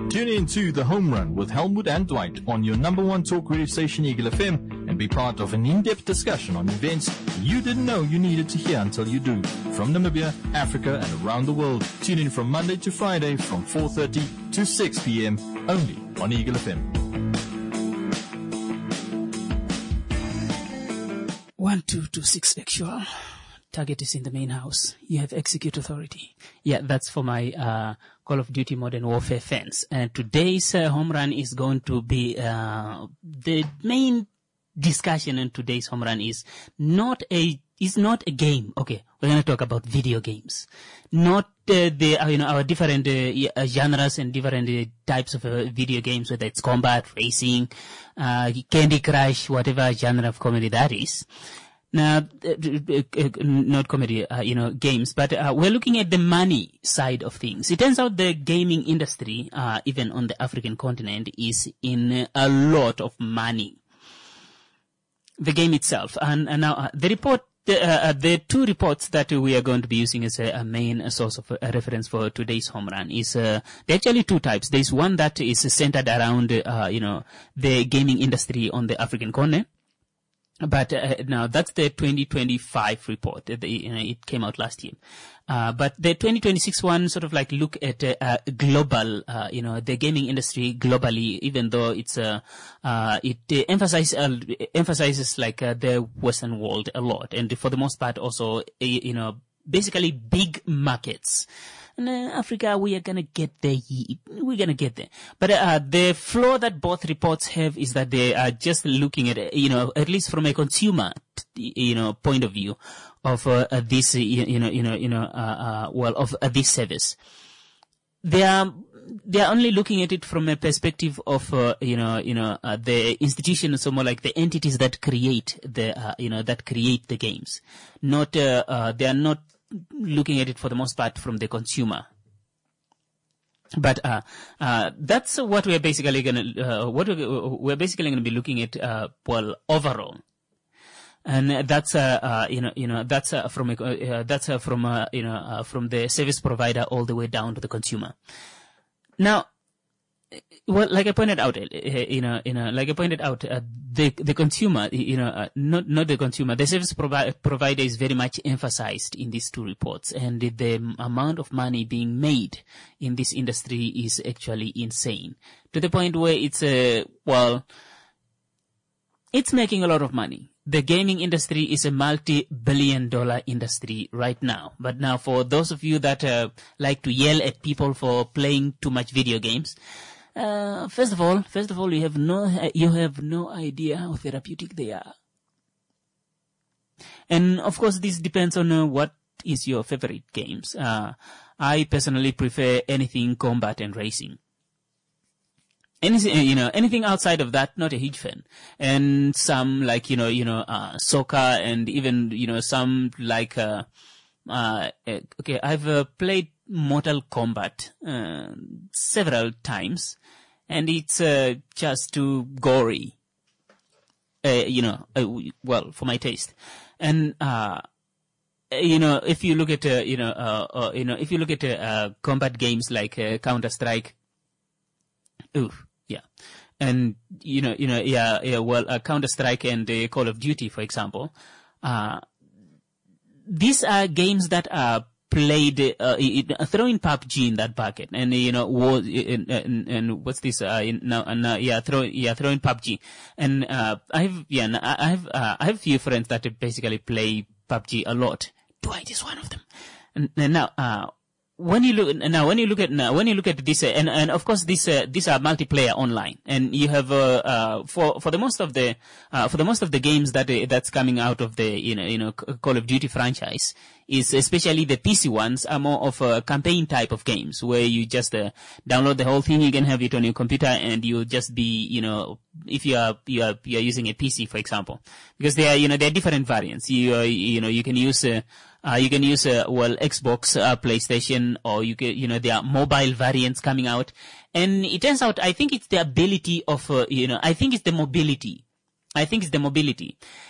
Tune in to The Home Run with Helmut and Dwight on your number one talk radio station, Eagle FM, and be part of an in-depth discussion on events you didn't know you needed to hear until you do. From Namibia, Africa, and around the world. Tune in from Monday to Friday from 4:30 to 6 p.m. only on Eagle FM. 1226 actual. Target is in the main house. You have execute authority. Yeah, that's for my Call of Duty Modern Warfare fans. And today's home run is going to be the main discussion in today's home run is not a game. Okay, we're going to talk about video games, not our different genres and different types of video games, whether it's combat, racing, Candy Crush, whatever genre of comedy that is. Now, not comedy, games, but we're looking at the money side of things. It turns out the gaming industry, even on the African continent, is in a lot of money. The game itself, and now the report. The two reports that we are going to be using as a main source of reference for today's home run is there are actually two types. There's one that is centered around the gaming industry on the African continent. But now that's the 2025 report. It came out last year. But the 2026 one sort of like look at global, the gaming industry globally, even though it's it emphasizes like the Western world a lot, and for the most part also basically big markets. In Africa, we are gonna get there. We're gonna get there. But the flaw that both reports have is that they are just looking at, at least from a consumer, point of view of this, of this service. They are only looking at it from a perspective of, the institutions, or more like the entities that create the games. Not, they are not looking at it for the most part from the consumer. But that's what we're basically gonna be looking at overall. And that's from the service provider all the way down to the consumer. Now, well, like I pointed out, the consumer, not the consumer, the service provider is very much emphasized in these two reports, and the amount of money being made in this industry is actually insane, to the point where it's making a lot of money. The gaming industry is a multi-billion-dollar industry right now. But now, for those of you that like to yell at people for playing too much video games, first of all, you have no idea how therapeutic they are. And of course, this depends on what is your favorite games. I personally prefer anything combat and racing. Anything outside of that, not a huge fan. And some like, soccer, and even, some like, okay, I've played Mortal Kombat, several times, and it's, just too gory. For my taste. And, if you look at, if you look at, combat games like, Counter-Strike, oof. Yeah. And, Counter-Strike and Call of Duty, for example, these are games that are played, throwing PUBG in that bucket. And, and what's this, throwing PUBG. And, I have few friends that basically play PUBG a lot. Dwight is one of them. And now, when you look at this, and of course these are multiplayer online, and you have for the most of the games that's coming out of the Call of Duty franchise, is especially the PC ones are more of a campaign type of games where you just download the whole thing, you can have it on your computer, and you'll just be if you are using a PC, for example, because there are different variants. You can use Xbox, PlayStation, or there are mobile variants coming out. And it turns out, I think it's the ability of, I think it's the mobility.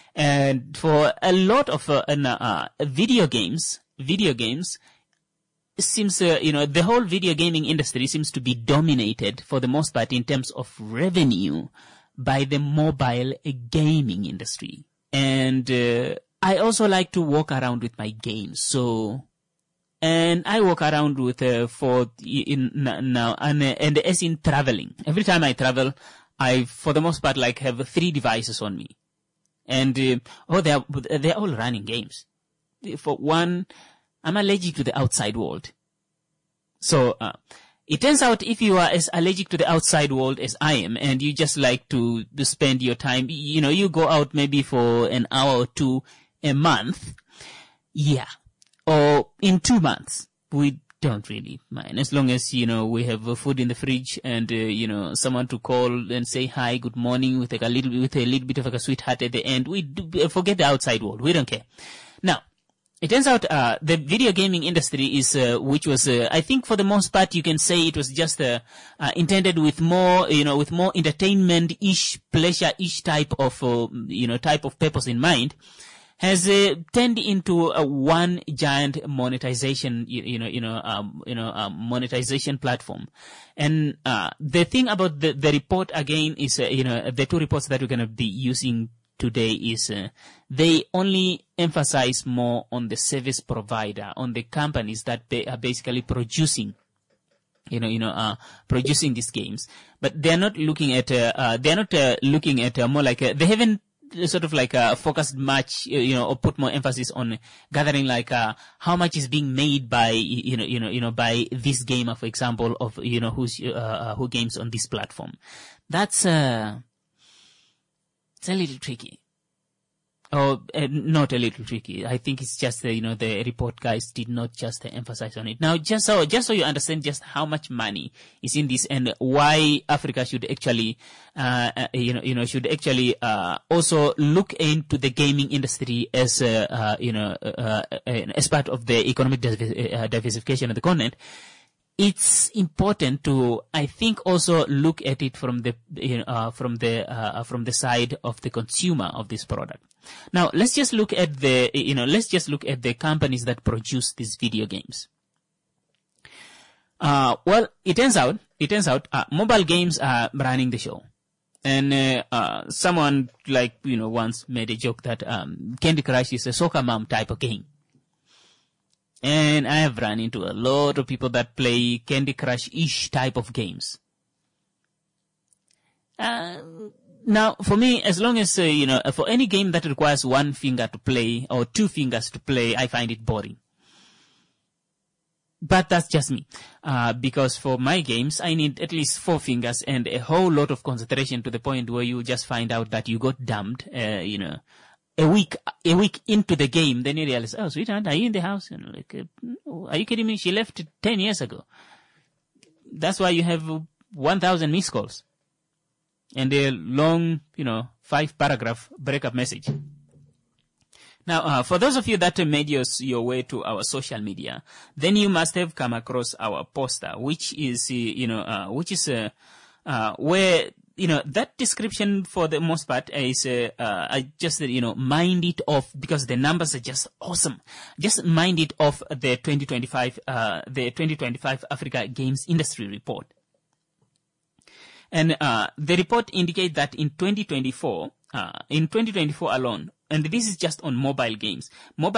And for a lot of, video games, seems, the whole video gaming industry seems to be dominated for the most part in terms of revenue by the mobile gaming industry. And I also like to walk around with my games. And I walk around with now and as in traveling. Every time I travel, I for the most part like have 3 devices on me, and they're all running games. For one, I'm allergic to the outside world. So it turns out if you are as allergic to the outside world as I am, and you just like to spend your time, you go out maybe for an hour or 2 a month, or in 2 months, we don't really mind. As long as, we have food in the fridge and, someone to call and say hi, good morning, with a little bit of a sweetheart at the end. We forget the outside world. We don't care. Now, it turns out, the video gaming industry is, which was, I think for the most part, you can say it was just, intended with more, with more entertainment-ish, pleasure-ish type of purpose in mind, has turned into one giant monetization, monetization platform. And the thing about the report again is, the 2 reports that we're going to be using today is they only emphasize more on the service provider, on the companies that are basically producing producing these games, but they're not looking at more like they haven't sort of like focused much, or put more emphasis on gathering like how much is being made by by this gamer, for example, of who games on this platform. That's it's a little tricky. Oh, not a little tricky. I think it's just the report guys did not just emphasize on it. Now, just so you understand just how much money is in this and why Africa should actually, also look into the gaming industry as, as part of the economic diversification of the continent. It's important to, I think, also look at it from the side of the consumer of this product. Now, let's just look at the companies that produce these video games. Well, it turns out, mobile games are running the show. And, someone once made a joke that, Candy Crush is a soccer mom type of game. And I have run into a lot of people that play Candy Crush-ish type of games. Now, for me, as long as, for any game that requires 1 finger to play or 2 fingers to play, I find it boring. But that's just me. Because for my games, I need at least 4 fingers and a whole lot of concentration to the point where you just find out that you got dumped, a week into the game, then you realize, oh, sweetheart, are you in the house? And are you kidding me? She left 10 years ago. That's why you have 1,000 missed calls and a long, 5-paragraph breakup message. Now, for those of you that made your way to our social media, then you must have come across our poster, which is, where, that description for the most part is, I just, mind it off because the numbers are just awesome. Just mind it off the 2025 Africa Games Industry Report. And, the report indicates that in 2024 alone, and this is just on mobile games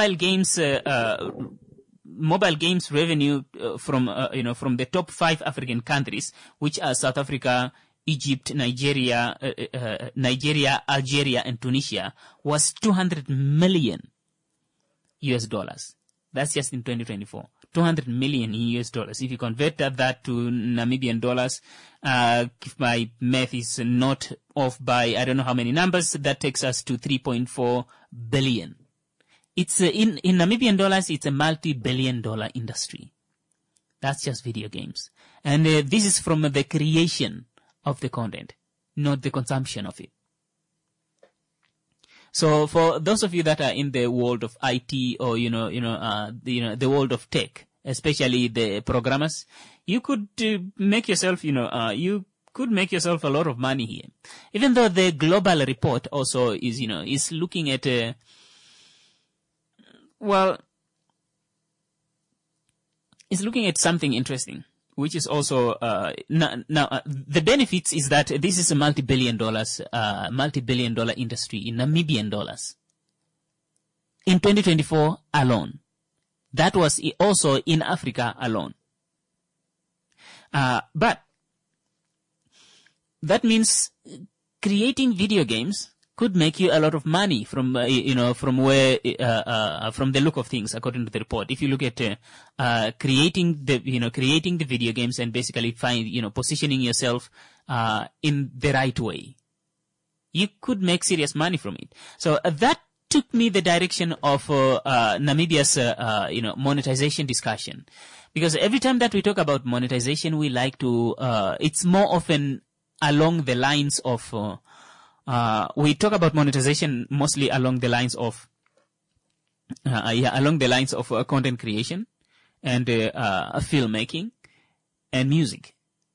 revenue, from the top 5 African countries, which are South Africa, Egypt, Nigeria, Algeria, and Tunisia, was $200 million. That's just in 2024. $200 million in US dollars. If you convert that to Namibian dollars, if my math is not off by I don't know how many numbers, that takes us to 3.4 billion. It's in Namibian dollars, it's a multi-billion-dollar industry. That's just video games. And this is from the creation of the content, not the consumption of it. So for those of you that are in the world of IT or, the world of tech, especially the programmers, you could make yourself, you could make yourself a lot of money here. Even though the global report also is, is looking at, is looking at something interesting, which is also the benefits is that this is a multi-billion dollar industry in Namibian dollars in 2024 alone. That was also in Africa alone. But that means creating video games could make you a lot of money from from the look of things, according to the report. If you look at creating the video games and basically positioning yourself in the right way, you could make serious money from it. So that took me the direction of Namibia's monetization discussion, because every time that we talk about monetization, we like to it's more often along the lines of we talk about monetization mostly along the lines of content creation and filmmaking and music.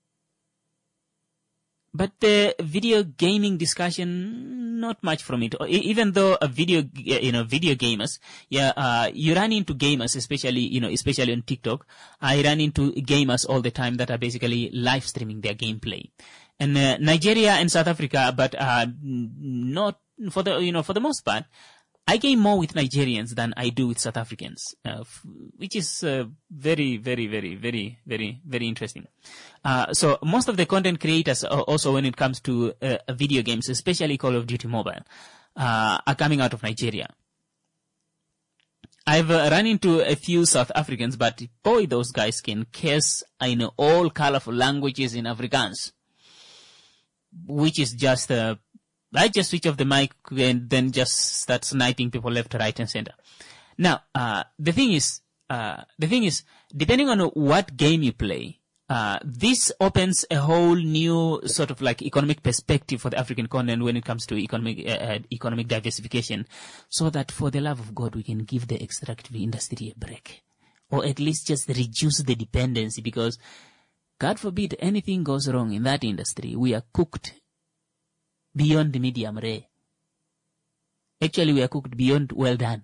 But the video gaming discussion, not much from it. Even though video gamers, you run into gamers, especially on TikTok. I run into gamers all the time that are basically live streaming their gameplay. And Nigeria and South Africa, but not for the most part, I game more with Nigerians than I do with South Africans, which is very, very, very, very, very, very interesting. So most of the content creators, also when it comes to video games, especially Call of Duty Mobile, are coming out of Nigeria. I've run into a few South Africans, but boy, those guys can curse in all colorful languages in Afrikaans, which is just I just switch off the mic and then just start sniping people left, right, and center. Now, the thing is, depending on what game you play, this opens a whole new sort of like economic perspective for the African continent when it comes to economic diversification, so that for the love of God, we can give the extractive industry a break, or at least just reduce the dependency, because God forbid anything goes wrong in that industry, we are cooked beyond the medium rare. Actually, we are cooked beyond well done.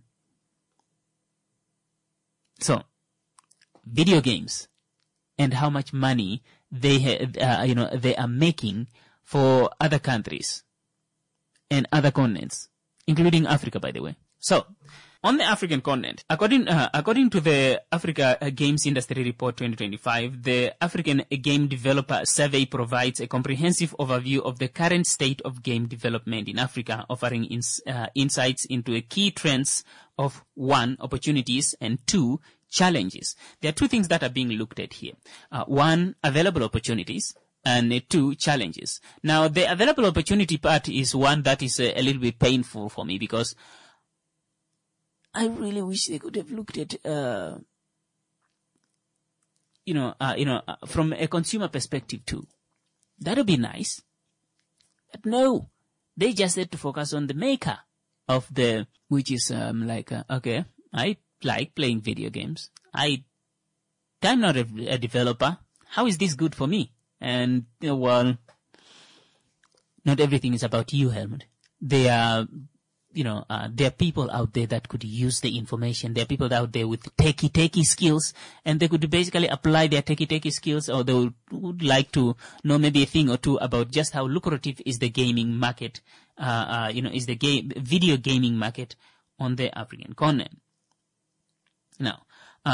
So, video games and how much money they are making for other countries and other continents, including Africa, by the way. So, on the African continent, according to the Africa Games Industry Report 2025, the African Game Developer Survey provides a comprehensive overview of the current state of game development in Africa, offering insights into key trends of 1, opportunities, and 2, challenges. There are 2 things that are being looked at here. 1, available opportunities, and 2, challenges. Now, the available opportunity part is one that is a little bit painful for me, because I really wish they could have looked at, from a consumer perspective too. That would be nice. But no, they just had to focus on the maker of which is, okay, I like playing video games. I'm not a developer. How is this good for me? And, well, not everything is about you, Helmut. There are people out there that could use the information. There are people out there with techie skills, and they could basically apply their techie skills, or they would like to know maybe a thing or two about just how lucrative is the gaming market, is the video gaming market on the African continent. Now,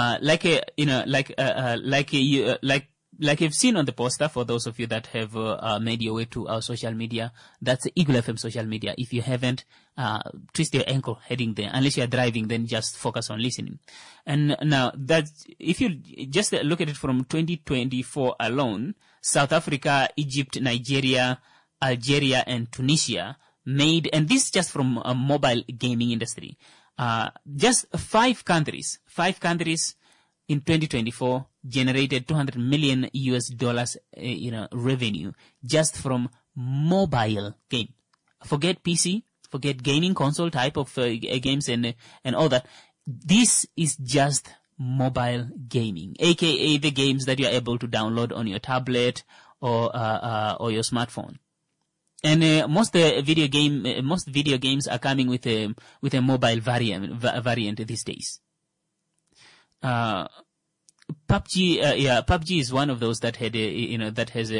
like you've seen on the poster, for those of you that have made your way to our social media, that's the Eagle FM social media. If you haven't, twist your ankle heading there. Unless you're driving, then just focus on listening. And now, if you just look at it from 2024 alone, South Africa, Egypt, Nigeria, Algeria, and Tunisia made, and this just from a mobile gaming industry, just 5 countries in 2024 generated $200 million revenue just from mobile game. Forget PC, forget gaming console type of games and all that. This is just mobile gaming, aka the games that you are able to download on your tablet or your smartphone. And most video games are coming with a mobile variant these days. PUBG is one of those that had that has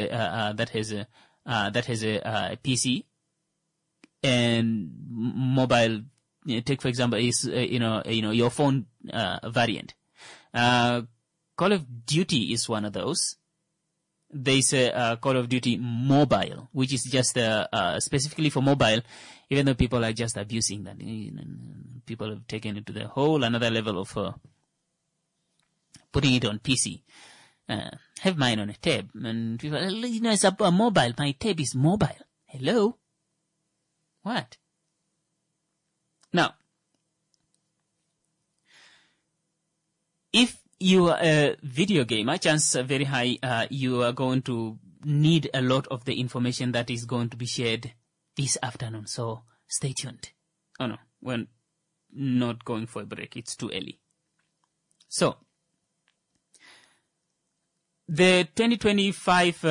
a PC and mobile. Take for example is your phone variant. Call of Duty is one of those. There's Call of Duty Mobile, which is just specifically for mobile, even though people are just abusing that. People have taken it to the whole another level of putting it on PC. Have mine on a tab, and people, it's a mobile. My tab is mobile. Hello? What? Now, if you are a video gamer, chances are very high you are going to need a lot of the information that is going to be shared this afternoon. So stay tuned. Oh no, we're not going for a break. It's too early. So, the 2025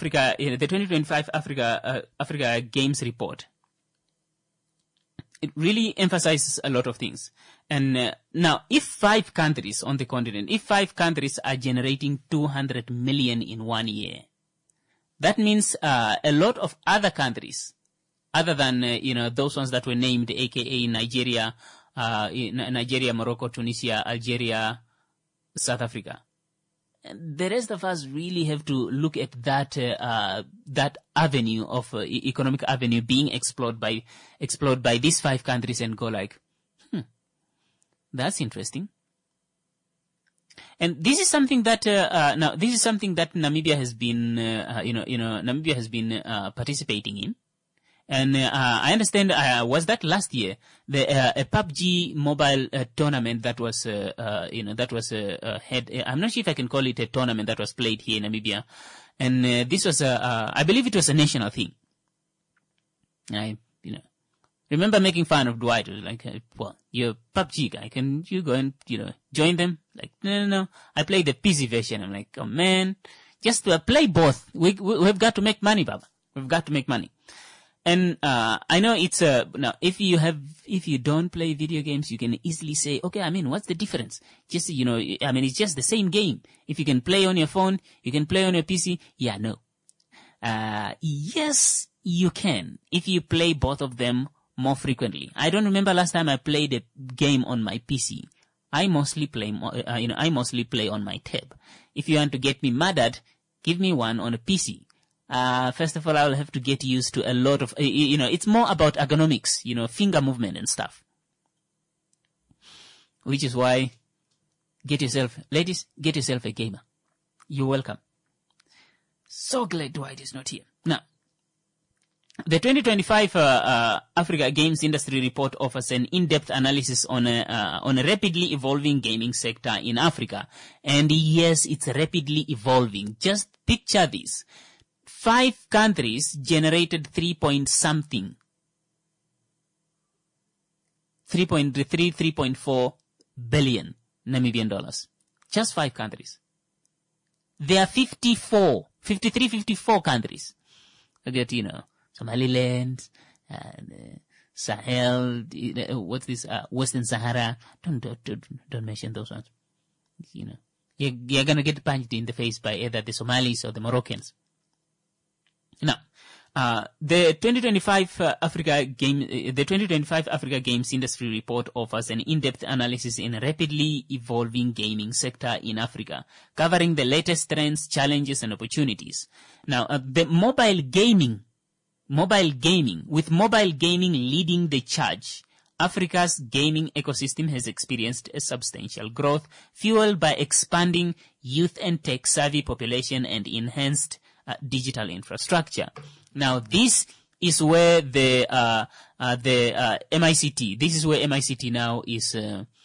Africa Games Report, it really emphasizes a lot of things. And now, if 5 countries on the continent, if 5 countries are generating 200 million in 1 year, that means a lot of other countries, other than those ones that were named, aka Nigeria, Morocco, Tunisia, Algeria, South Africa. The rest of us really have to look at that avenue of economic avenue being explored by these 5 countries and go like, that's interesting. And this is something that Namibia has been Namibia has been participating in. And I understand was that last year a PUBG mobile tournament that was had. I'm not sure if I can call it a tournament that was played here in Namibia, and this was I believe it was a national thing. I remember making fun of Dwight. Like, well, you're a PUBG guy, can you go and join them? Like, no, I play the PC version. I'm like, oh man, just play both. We've got to make money, Baba. We've got to make money. And I know it's now if you don't play video games, you can easily say, okay, I mean, what's the difference? Just it's just the same game. If you can play on your phone, you can play on your PC. Yeah, no. Yes, you can if you play both of them more frequently. I don't remember last time I played a game on my PC. I mostly play on my tab. If you want to get me murdered, give me one on a PC. First of all, I'll have to get used to a lot of, it's more about ergonomics, finger movement and stuff. Which is why, ladies, get yourself a gamer. You're welcome. So glad Dwight is not here. Now, the 2025 Africa Games Industry Report offers an in-depth analysis on a rapidly evolving gaming sector in Africa. And yes, it's rapidly evolving. Just picture this. 5 countries generated 3.4 billion Namibian dollars. Just 5 countries. There are 54 countries. Look at, Somaliland, Sahel, what's this, Western Sahara. Don't mention those ones. You're gonna get punched in the face by either the Somalis or the Moroccans. Now, the 2025 Africa Games Industry Report offers an in-depth analysis in a rapidly evolving gaming sector in Africa, covering the latest trends, challenges, and opportunities. Now, the mobile gaming, with mobile gaming leading the charge, Africa's gaming ecosystem has experienced a substantial growth, fueled by expanding youth and tech-savvy population and enhanced digital infrastructure. Now, this is where the MICT. This is where MICT now is,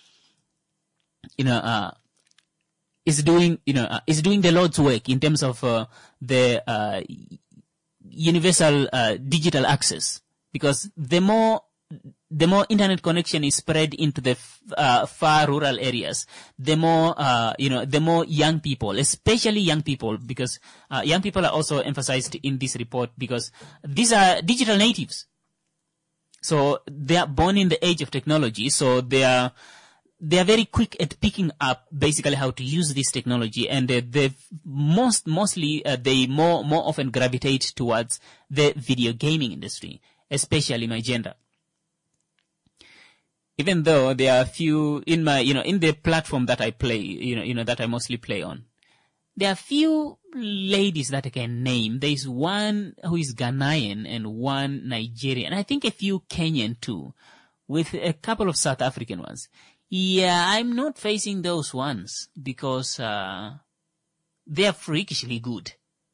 is doing the Lord's work in terms of the universal digital access, because the more internet connection is spread into the far rural areas, the more young people, especially young people, because young people are also emphasized in this report because these are digital natives. So they are born in the age of technology. So they are they are very quick at picking up basically how to use this technology, and they mostly more often gravitate towards the video gaming industry, especially my gender. Even though there are a few in my, in the platform that I play, that I mostly play on, there are few ladies that I can name. There is one who is Ghanaian and one Nigerian, and I think a few Kenyan too, with a couple of South African ones. Yeah, I'm not facing those ones because they're freakishly good.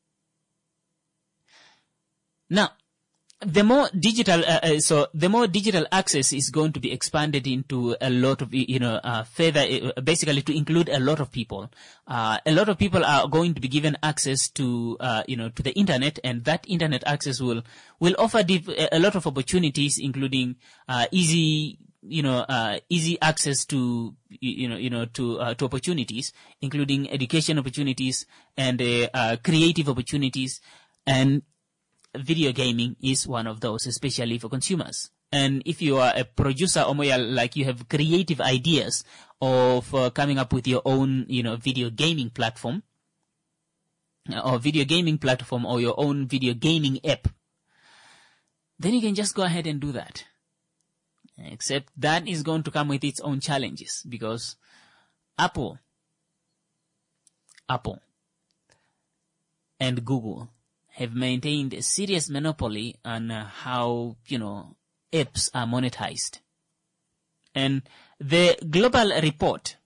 Now, the more digital access is going to be expanded into a lot of, further, basically to include a lot of people. A lot of people are going to be given access to, to the internet, and that internet access will offer a lot of opportunities, including, easy access to, to opportunities, including education opportunities and, creative opportunities, and video gaming is one of those, especially for consumers. And if you are a producer or more like you have creative ideas of coming up with your own, video gaming platform or your own video gaming app, then you can just go ahead and do that. Except that is going to come with its own challenges, because Apple and Google have maintained a serious monopoly on how, apps are monetized. And the global report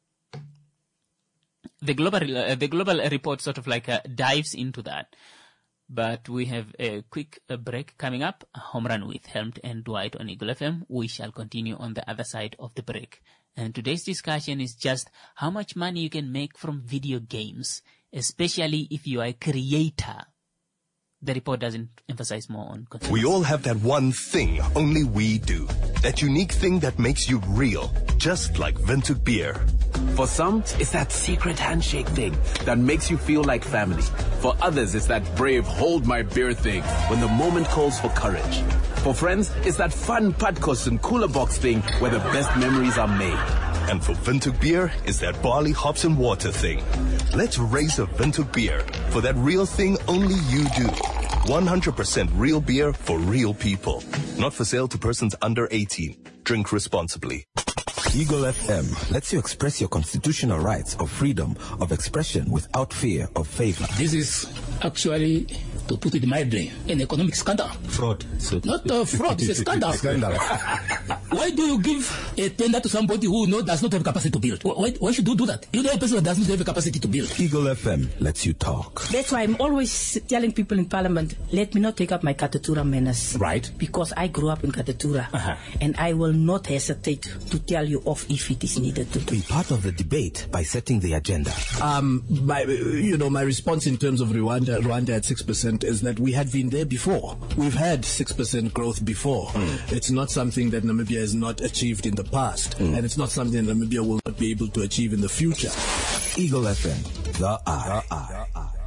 sort of like dives into that. But we have a quick break coming up. Home Run with Helmut and Dwight on Eagle FM. We shall continue on the other side of the break. And today's discussion is just how much money you can make from video games, especially if you are a creator. The report doesn't emphasize more on consumers. We all have that one thing only we do. That unique thing that makes you real. Just like Windhoek beer. For some, it's that secret handshake thing that makes you feel like family. For others, it's that brave hold my beer thing when the moment calls for courage. For friends, it's that fun Padkos and cooler box thing where the best memories are made. And for Windhoek beer, it's that barley, hops and water thing. Let's raise a Windhoek beer for that real thing only you do. 100% real beer for real people. Not for sale to persons under 18. Drink responsibly. Eagle FM lets you express your constitutional rights of freedom of expression without fear of favor. This is actually, to put it mildly, an economic scandal. Fraud. Not fraud, it's a scandal. Why do you give a tender to somebody who does not have capacity to build? Why should you do that? You know a person that doesn't have a capacity to build. Eagle FM lets you talk. That's why I'm always telling people in Parliament, let me not take up my Katatura manners. Right. Because I grew up in Katatura. And I will not hesitate to tell you off if it is needed to. Be part of the debate by setting the agenda. My response in terms of Rwanda at 6% is that we had been there before. We've had 6% growth before. It's not something that Namibia has not achieved in the past. And it's not something that Namibia will not be able to achieve in the future. Eagle FM, the eye.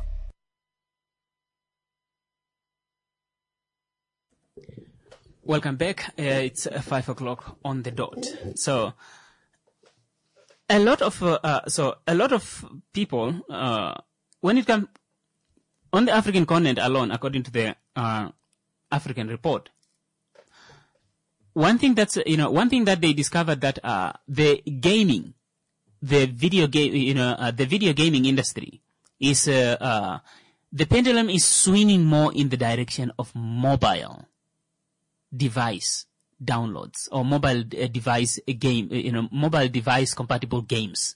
Welcome back. It's 5 o'clock on the dot. So a lot of people, when it comes on the African continent alone, according to the African report, one thing that they discovered that the video gaming industry is the pendulum is swinging more in the direction of mobile device downloads or mobile device compatible games,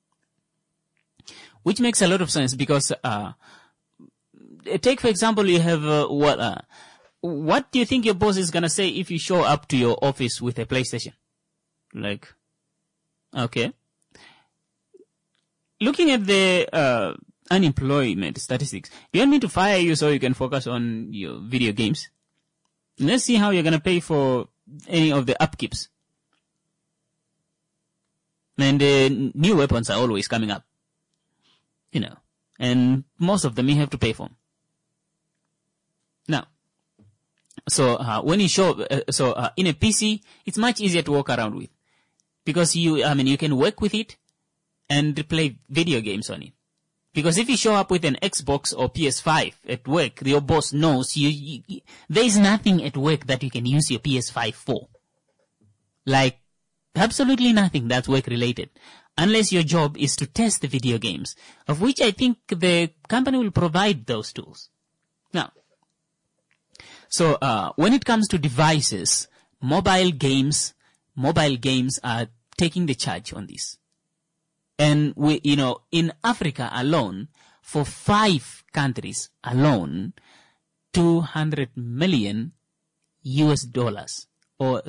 which makes a lot of sense because take for example, you have what do you think your boss is gonna say if you show up to your office with a PlayStation? Like, okay, looking at the unemployment statistics, you want me to fire you so you can focus on your video games? Let's see how you're going to pay for any of the upkeeps. And new weapons are always coming up. And most of them you have to pay for. Now, when you show, in a PC, it's much easier to walk around with. Because you can work with it and play video games on it. Because if you show up with an Xbox or PS5 at work, your boss knows there is nothing at work that you can use your PS5 for. Like, absolutely nothing that's work related. Unless your job is to test the video games, of which I think the company will provide those tools. Now, so when it comes to devices, mobile games are taking the charge on this. And in Africa alone, for 5 countries alone, $200 million or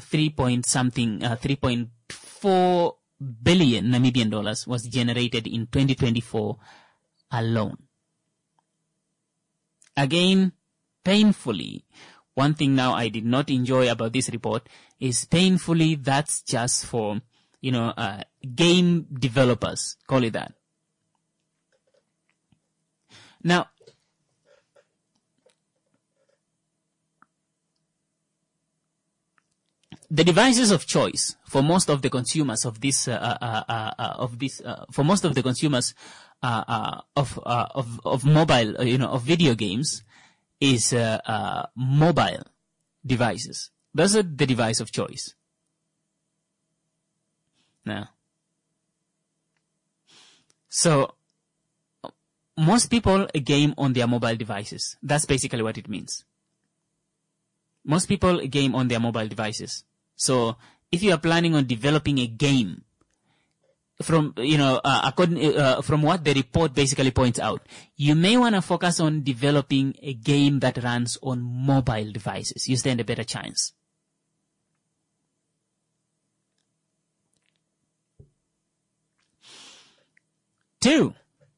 3.4 billion Namibian dollars was generated in 2024 alone. Again, painfully, one thing now I did not enjoy about this report is painfully that's just for, game developers, call it that. Now, the devices of choice for most of the consumers of this, for most of the consumers of mobile, of video games, is mobile devices. Those are the device of choice. Now, so most people game on their mobile devices. That's basically what it means. Most people game on their mobile devices. So if you are planning on developing a game, from from what the report basically points out, you may want to focus on developing a game that runs on mobile devices. You stand a better chance. Two,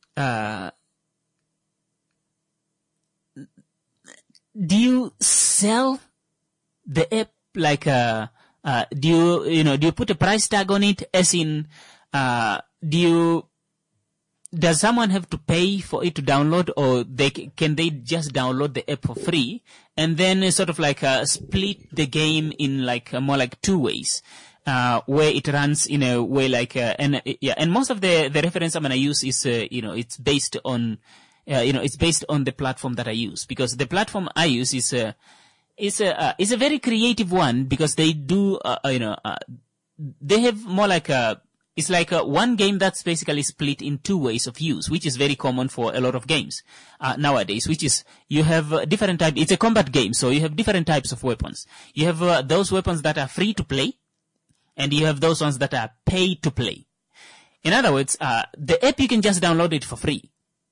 do you sell the app like do you put a price tag on it, as in does someone have to pay for it to download, or can they just download the app for free and then sort of like split the game in like more like 2 ways, where it runs in a way like and most of the reference I'm going to use is it's based on the platform that I use, because the platform I use is a very creative one, because they do they have more like it's like one game that's basically split in 2 ways of use, which is very common for a lot of games nowadays, which is you have different types. It's a combat game, so you have different types of weapons. You have those weapons that are free to play, and you have those ones that are pay to play. In other words, the app, you can just download it for free.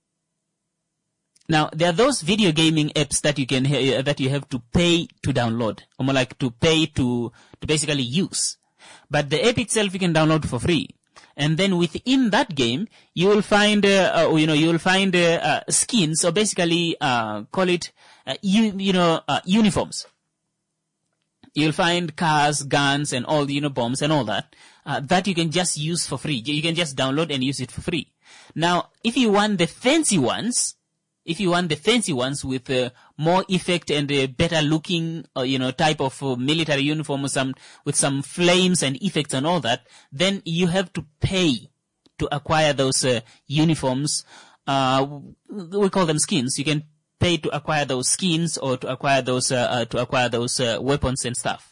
Now, there are those video gaming apps that that you have to pay to download, or more like to pay to basically use. But the app itself you can download for free. And then within that game, you will find, skins, or basically, call it, uniforms. You'll find cars, guns, and all the, bombs and all that, that you can just use for free. You can just download and use it for free. Now, if you want the fancy ones with more effect and a better looking, type of military uniform, with some flames and effects and all that, then you have to pay to acquire those uniforms. We call them skins. You can pay to acquire those skins, or to acquire those weapons and stuff.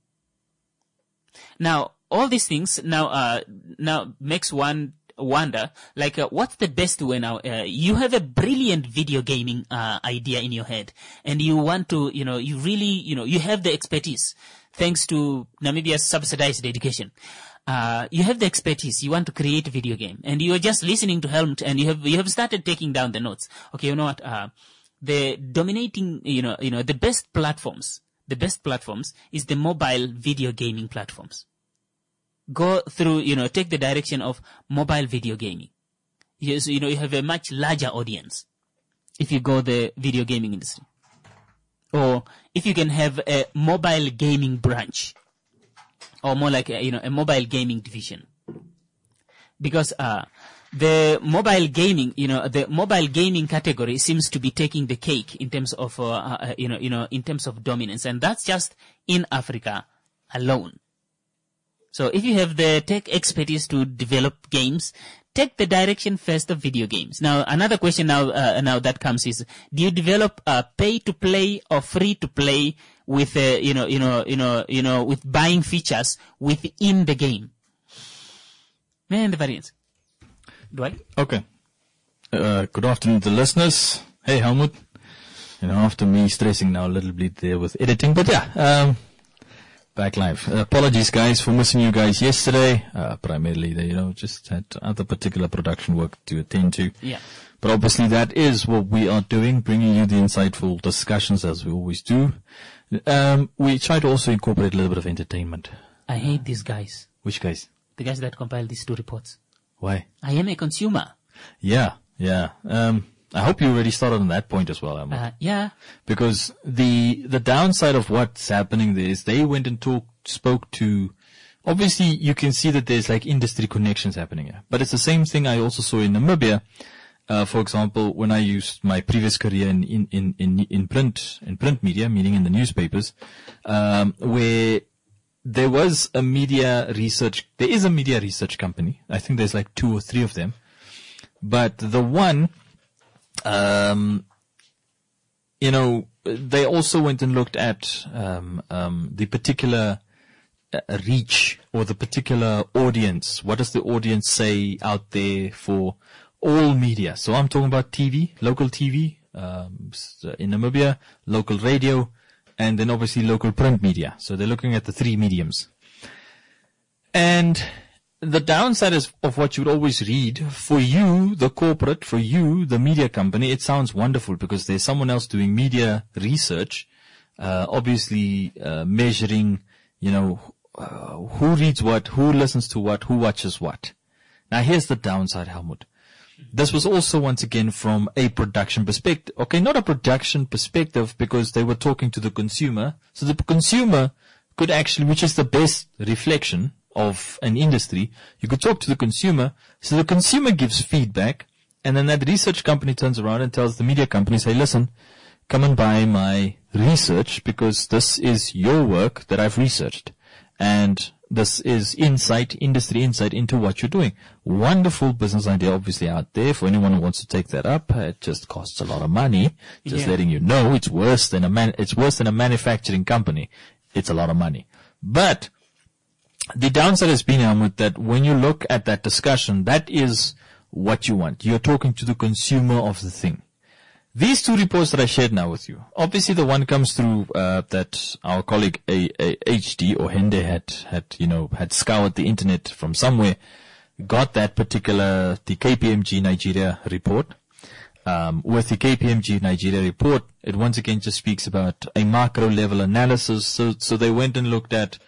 Now, all these things now makes one wonder, like, what's the best way now? You have a brilliant video gaming idea in your head, and you want to, you really, you have the expertise, thanks to Namibia's subsidized education. You have the expertise. You want to create a video game, and you are just listening to Helmut, and you have started taking down the notes. Okay, you know what? The dominating, the best platforms is the mobile video gaming platforms. Go through, take the direction of mobile video gaming. Yes, you have a much larger audience if you go the video gaming industry. Or if you can have a mobile gaming branch, or more like a mobile gaming division. Because the mobile gaming category seems to be taking the cake in terms of in terms of dominance, and that's just in Africa alone. So if you have the tech expertise to develop games, take the direction first of video games. Now, another question now that comes is, do you develop pay to play or free to play with, with buying features within the game? Man, the variance. Dwight? Okay. Good afternoon to the listeners. Hey, Helmut. After me stressing now a little bit there with editing, but yeah, back live. Apologies, guys, for missing you guys yesterday. Primarily, just had other particular production work to attend to. Yeah. But obviously, that is what we are doing, bringing you the insightful discussions as we always do. We try to also incorporate a little bit of entertainment. I hate these guys. Which guys? The guys that compile these two reports. Why? I am a consumer. Yeah. I hope you already started on that point as well, Emma. Yeah. Because the downside of what's happening there is they went and spoke to, obviously you can see that there's like industry connections happening here. But it's the same thing I also saw in Namibia. For example, when I used my previous career in print media, meaning in the newspapers, where there is a media research company. I think there's like 2 or 3 of them. But the one, they also went and looked at the particular reach or the particular audience. What does the audience say out there for all media? So I'm talking about TV, local TV in Namibia, local radio, and then obviously local print media. So they're looking at the 3 mediums. And the downside is of what you would always read, for you, the corporate, for you, the media company, it sounds wonderful because there's someone else doing media research, obviously measuring, who reads what, who listens to what, who watches what. Now here's the downside, Helmut. This was also once again from a production perspective. Okay, not a production perspective because they were talking to the consumer. So the consumer could actually, which is the best reflection of an industry, you could talk to the consumer, so the consumer gives feedback, and then that research company turns around and tells the media companies, hey, listen, come and buy my research because this is your work that I've researched, and this is industry insight into what you're doing. Wonderful business idea, obviously, out there for anyone who wants to take that up. It just costs a lot of money. Just letting you know, it's worse than a manufacturing company. It's a lot of money. But the downside has been, Helmut, that when you look at that discussion, that is what you want. You're talking to the consumer of the thing. These 2 reports that I shared now with you, obviously the one comes through that our colleague HD or Hende had scoured the internet from somewhere, got that particular, the KPMG Nigeria report. With the KPMG Nigeria report, it once again just speaks about a macro level analysis. So they went and looked at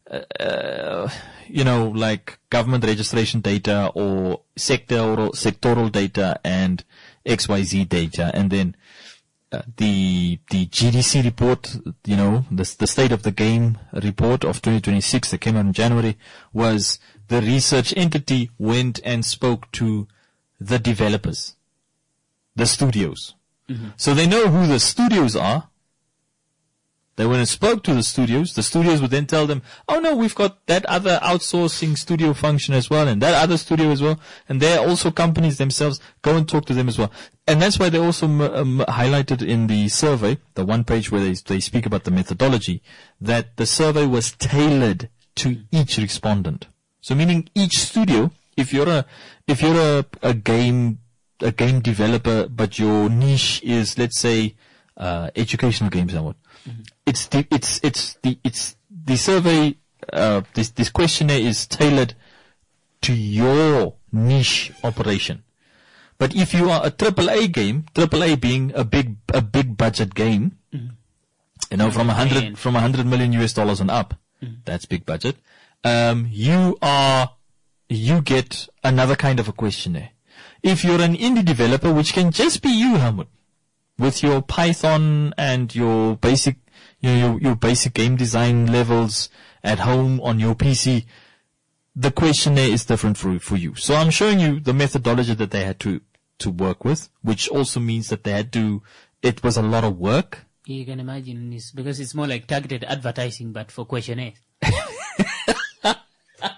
like government registration data or sectoral data and XYZ data. And then, the GDC report, the state of the game report of 2026 that came out in January, was the research entity went and spoke to the developers, the studios. Mm-hmm. So they know who the studios are. They went and spoke to the studios would then tell them, oh no, we've got that other outsourcing studio function as well, and that other studio as well, and they're also companies themselves, go and talk to them as well. And that's why they also highlighted in the survey, the one page where they speak about the methodology, that the survey was tailored to each respondent. So meaning each studio, if you're a game developer, but your niche is, let's say, educational games and what, it's the survey, this questionnaire is tailored to your niche operation. But if you are a AAA game, AAA being a big budget game, from $100 million US and up, that's big budget. You get another kind of a questionnaire. If you're an indie developer, which can just be you, Helmut, with your Python and your basic, your basic game design levels at home on your PC, the questionnaire is different for you. So I'm showing you the methodology that they had to work with, which also means that it was a lot of work. You can imagine this, because it's more like targeted advertising, but for questionnaires.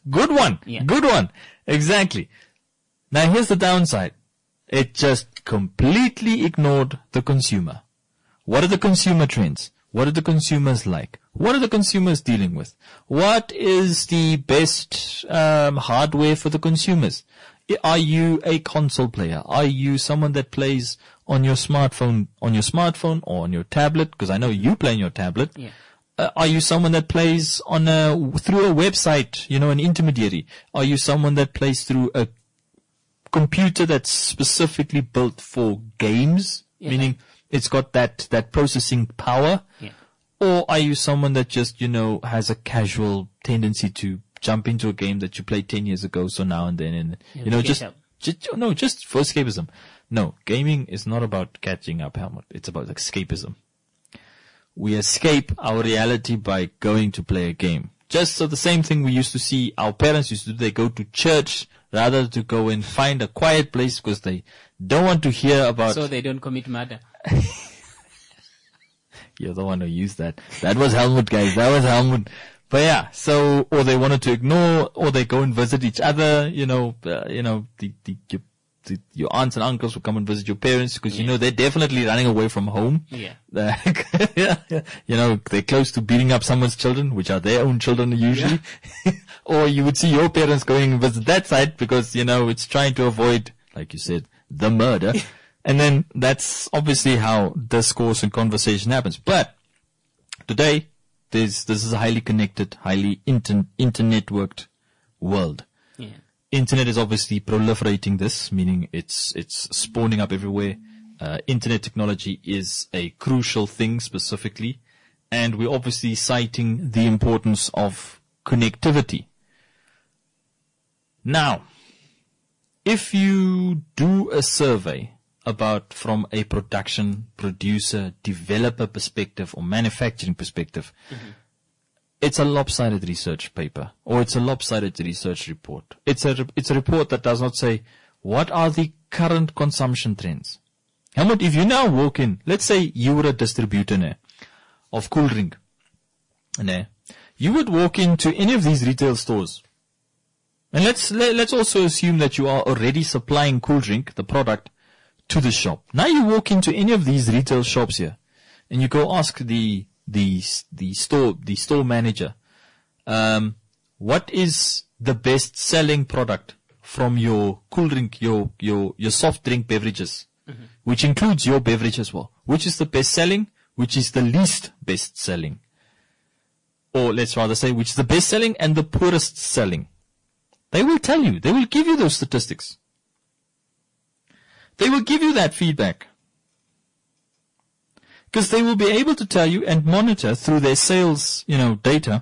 Good one. Yeah. Good one. Exactly. Now here's the downside. It just completely ignored the consumer. What are the consumer trends? What are the consumers like? What are the consumers dealing with? What is the best hardware for the consumers? Are you a console player? Are you someone that plays on your smartphone or on your tablet? Because I know you play on your tablet. Yeah. Are you someone that plays through a website, an intermediary? Are you someone that plays through a computer that's specifically built for games, meaning it's got that processing power? Yeah. Or are you someone that just, has a casual tendency to jump into a game that you played 10 years ago, so now and then, and, just for escapism. No, gaming is not about catching up, Helmut. It's about escapism. We escape our reality by going to play a game. Just so the same thing we used to see our parents used to do. They go to church rather to go and find a quiet place because they don't want to hear about... So they don't commit murder. You're the one who used that. That was Helmut, guys. That was Helmut. But yeah, or they wanted to ignore, or they go and visit each other, your aunts and uncles will come and visit your parents because, they're definitely running away from home. Yeah. They're close to beating up someone's children, which are their own children usually. Yeah. Or you would see your parents going and visit that site because, it's trying to avoid, like you said, the murder. And then that's obviously how discourse and conversation happens. But today, this is a highly connected, highly internet-worked world. Yeah. Internet is obviously proliferating this, meaning it's spawning up everywhere. Internet technology is a crucial thing specifically. And we're obviously citing the importance of connectivity. Now, if you do a survey from a production, producer, developer perspective or manufacturing perspective, it's a lopsided research paper or it's a lopsided research report. It's a report that does not say what are the current consumption trends. Helmut, if you now walk in, let's say you were a distributor of cool drink, you would walk into any of these retail stores. And let's also assume that you are already supplying cool drink, the product, to the shop. Now you walk into any of these retail shops here, and you go ask the store manager, what is the best selling product from your cool drink, your soft drink beverages, which includes your beverage as well. Which is the best selling? Which is the least best selling? Or let's rather say, which is the best selling and the poorest selling? They will tell you. They will give you those statistics. They will give you that feedback. Because they will be able to tell you and monitor through their sales, data,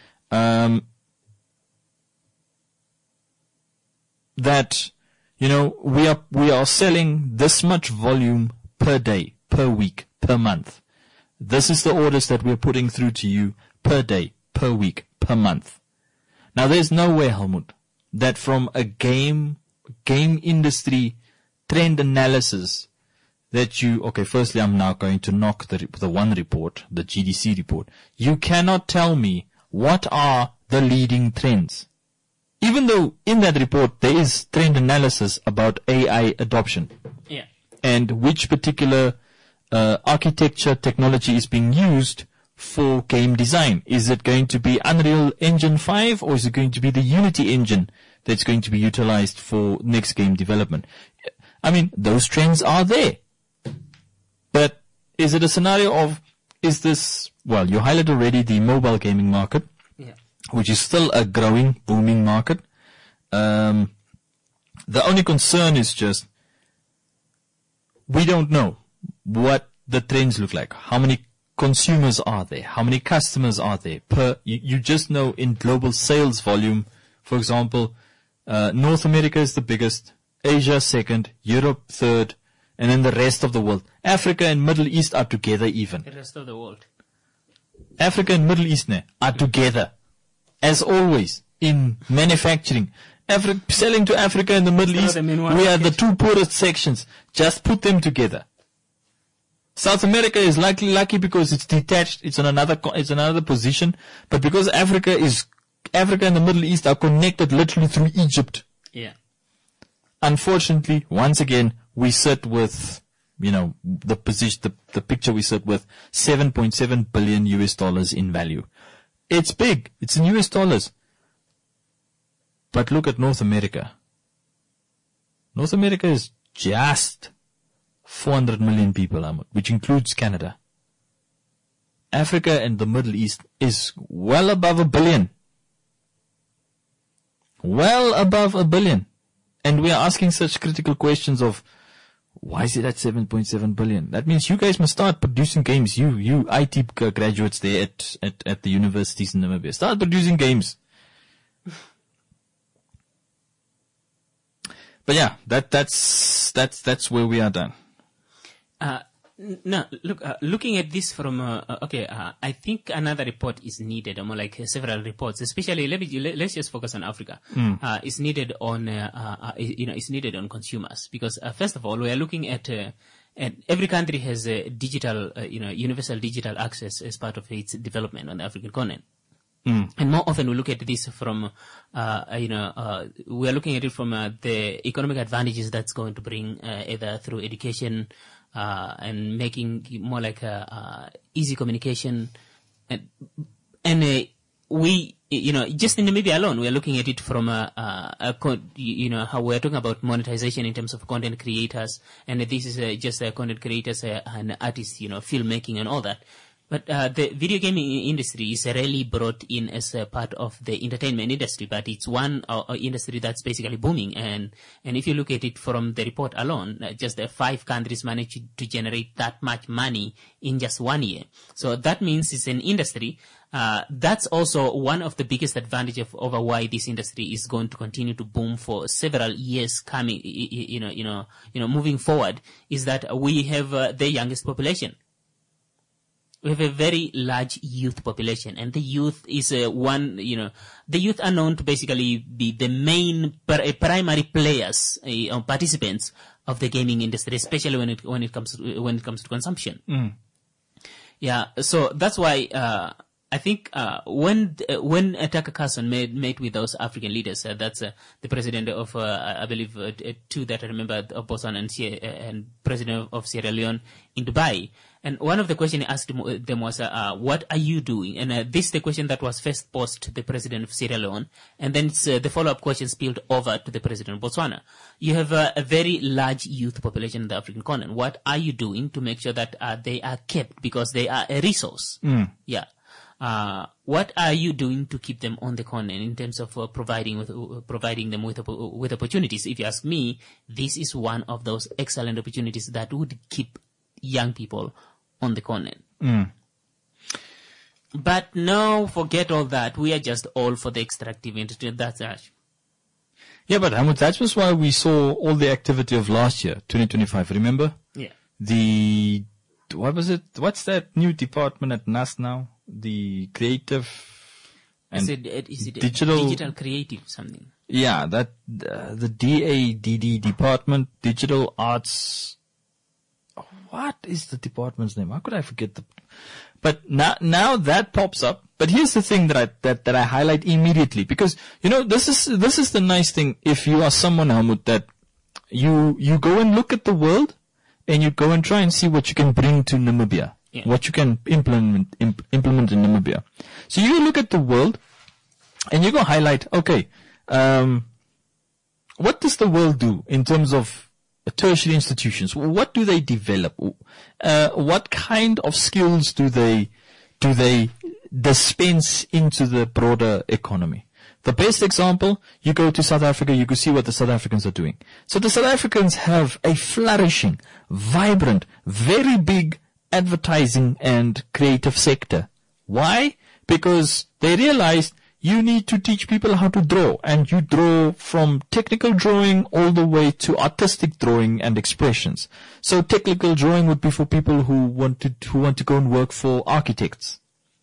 that, we are selling this much volume per day, per week, per month. This is the orders that we're putting through to you per day, per week, per month. Now there's no way, Helmut, that from a game industry trend analysis that firstly I'm now going to knock the one report, the GDC report. You cannot tell me what are the leading trends. Even though in that report there is trend analysis about AI adoption. Yeah. And which particular architecture technology is being used for game design. Is it going to be Unreal Engine 5 or is it going to be the Unity engine that's going to be utilized for next game development? I mean, those trends are there. But is it a scenario of, you highlighted already the mobile gaming market, which is still a growing, booming market. The only concern is just, we don't know what the trends look like. How many consumers are there? How many customers are there? You just know in global sales volume, for example, North America is the biggest, Asia second, Europe third, and then the rest of the world. Africa and Middle East are together even. The rest of the world. Africa and Middle East are together. As always, in manufacturing. Selling to Africa and the Middle East, we are the two poorest sections. Just put them together. South America is lucky because it's detached. It's on another position. But because Africa is Africa and the Middle East are connected literally through Egypt. Yeah. Unfortunately, once again, we sit with, the picture we sit with $7.7 billion in value. It's big. It's in US dollars. But look at North America. North America is just 400 million people, which includes Canada. Africa and the Middle East is well above 1 billion. Well above 1 billion. And we are asking such critical questions of, why is it at 7.7 billion? That means you guys must start producing games. You IT graduates there at the universities in Namibia. Start producing games. But yeah, that's where we are done. No, look, looking at this from, I think another report is needed, or more like several reports, especially, let's just focus on Africa. It's needed on, it's needed on consumers, because, first of all, we are looking at every country has a digital, universal digital access as part of its development on the African continent. And more often we look at this from, we are looking at it from the economic advantages that's going to bring, either through education, and making more like easy communication, and we, just in Namibia alone, we are looking at it from how we're talking about monetization in terms of content creators, and this is just content creators and artists, filmmaking and all that. But the video gaming industry is rarely brought in as a part of the entertainment industry, but it's one industry that's basically booming. And if you look at it from the report alone, just 5 countries managed to generate that much money in just 1 year. So that means it's an industry. That's also one of the biggest advantages over why this industry is going to continue to boom for several years coming, moving forward, is that we have the youngest population. We have a very large youth population, and the youth is the youth are known to basically be the main primary players or participants of the gaming industry, especially when it comes to consumption. Yeah, so that's why I think when Tucker Carlson met with those African leaders, that's the president of I believe 2 that I remember, of Botswana and president of Sierra Leone in Dubai. And one of the questions he asked them was, what are you doing? And this is the question that was first posed to the president of Sierra Leone. And then the follow-up question spilled over to the president of Botswana. You have a very large youth population in the African continent. What are you doing to make sure that they are kept? Because they are a resource. Yeah. What are you doing to keep them on the continent in terms of providing them with opportunities? If you ask me, this is one of those excellent opportunities that would keep young people on the continent. But no, forget all that. We are just all for the extractive industry. That's that. Yeah, but Hamid, that was why we saw all the activity of last year, 2025. Remember? Yeah. What was it? What's that new department at NAS now? The creative and is it digital creative something? Yeah, that the DADD department, digital arts. What is the department's name? How could I forget But now that pops up. But here's the thing that I highlight immediately, because this is the nice thing. If you are someone, Helmut, that you go and look at the world, and you go and try and see what you can bring to Namibia, what you can implement in Namibia. So you look at the world, and you go highlight. Okay, what does the world do in terms of tertiary institutions? What do they develop? What kind of skills do they dispense into the broader economy? The best example, you go to South Africa, you can see what the South Africans are doing. So the South Africans have a flourishing, vibrant, very big advertising and creative sector. Why? Because they realized you need to teach people how to draw, and you draw from technical drawing all the way to artistic drawing and expressions. So technical drawing would be for people who want to go and work for architects.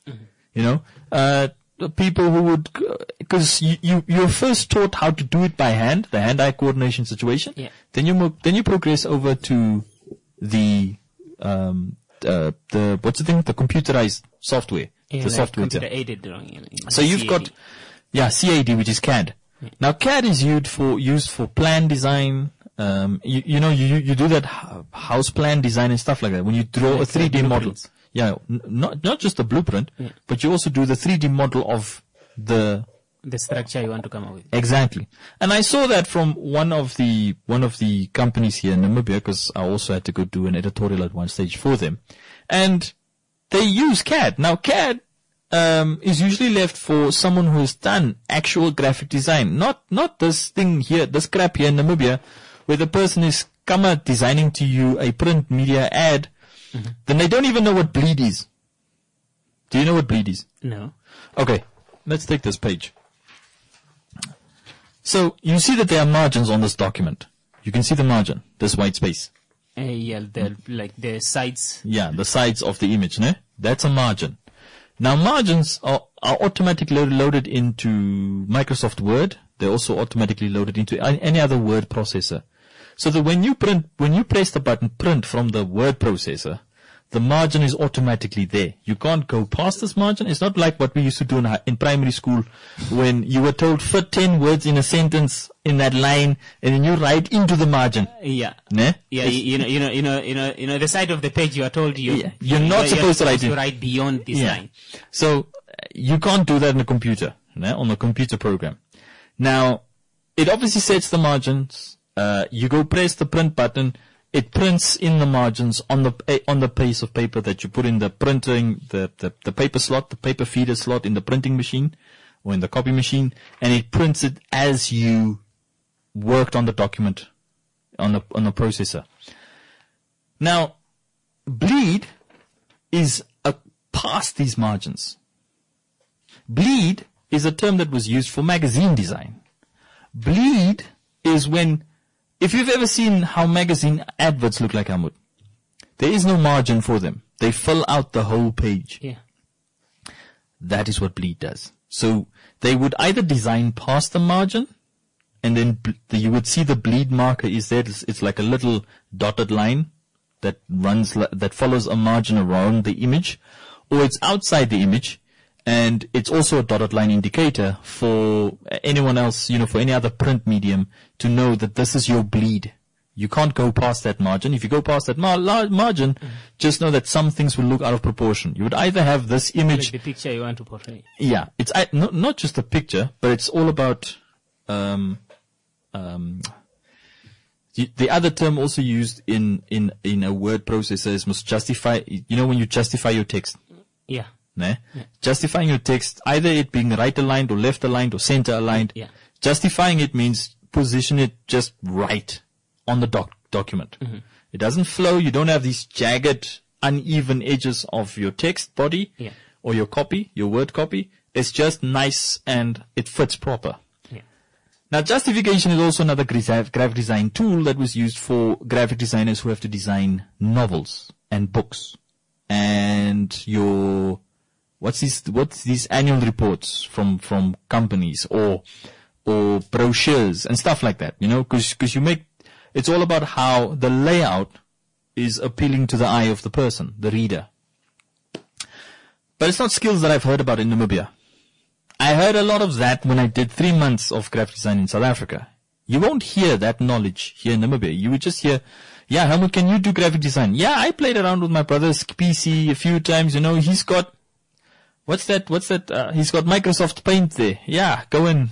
People who would, because you're first taught how to do it by hand, the hand-eye coordination situation. Yeah. Then you progress over to the what's the thing? The computerized software. Yeah, the software. Computer-aided drawing. So you've got Yeah, CAD, which is CAD. Yeah. Now, CAD is used for plan design. You do that house plan design and stuff like that. When you draw a 3D model. Yeah, not just the blueprint, but you also do the 3D model of the structure you want to come up with. Exactly. And I saw that from one of the companies here in Namibia, because I also had to go do an editorial at one stage for them. And they use CAD. Now, CAD is usually left for someone who has done actual graphic design. Not this thing here, this crap here in Namibia, where the person is designing to you a print media ad, then they don't even know what bleed is. Do you know what bleed is? No. Okay, let's take this page. So, you see that there are margins on this document. You can see the margin, this white space. The sides. Yeah, the sides of the image, ne? That's a margin. Now, margins are automatically loaded into Microsoft Word. They're also automatically loaded into any other word processor. So that when you press the button print from the word processor, the margin is automatically there. You can't go past this margin. It's not like what we used to do in primary school when you were told fit 10 words in a sentence in that line and then you write into the margin. Yeah. Ne? Yeah, the side of the page you are told you're not supposed to write to write beyond this line. So you can't do that on a computer, on a computer program. Now, it obviously sets the margins. You go press the print button. It prints in the margins on the piece of paper that you put in the printing, the paper slot, the paper feeder slot in the printing machine or in the copy machine, and it prints it as you worked on the document on the processor. Now, bleed is past these margins. Bleed is a term that was used for magazine design. Bleed is when, if you've ever seen how magazine adverts look like, Hamud, there is no margin for them. They fill out the whole page. Yeah. That is what bleed does. So they would either design past the margin, and then you would see the bleed marker is there. It's like a little dotted line that follows a margin around the image, or it's outside the image. And it's also a dotted line indicator for anyone else, for any other print medium to know that this is your bleed. You can't go past that margin. If you go past that margin, just know that some things will look out of proportion. You would either have this image. Like the picture you want to portray. Yeah. It's not just the picture, but it's all about, the other term also used in a word processor is must justify, when you justify your text. Yeah. Yeah. Justifying your text, either it being right aligned or left aligned or center aligned. Yeah. Justifying it means position it just right on the document. Mm-hmm. It doesn't flow. You don't have these jagged, uneven edges of your text body or your copy, your word copy. It's just nice and it fits proper. Yeah. Now, justification is also another graphic design tool that was used for graphic designers who have to design novels and books and what's these annual reports from companies or brochures and stuff like that, cause it's all about how the layout is appealing to the eye of the person, the reader. But it's not skills that I've heard about in Namibia. I heard a lot of that when I did 3 months of graphic design in South Africa. You won't hear that knowledge here in Namibia. You would just hear, yeah, Helmut, can you do graphic design? Yeah, I played around with my brother's PC a few times, he's got, what's that? He's got Microsoft Paint there. Yeah, go and.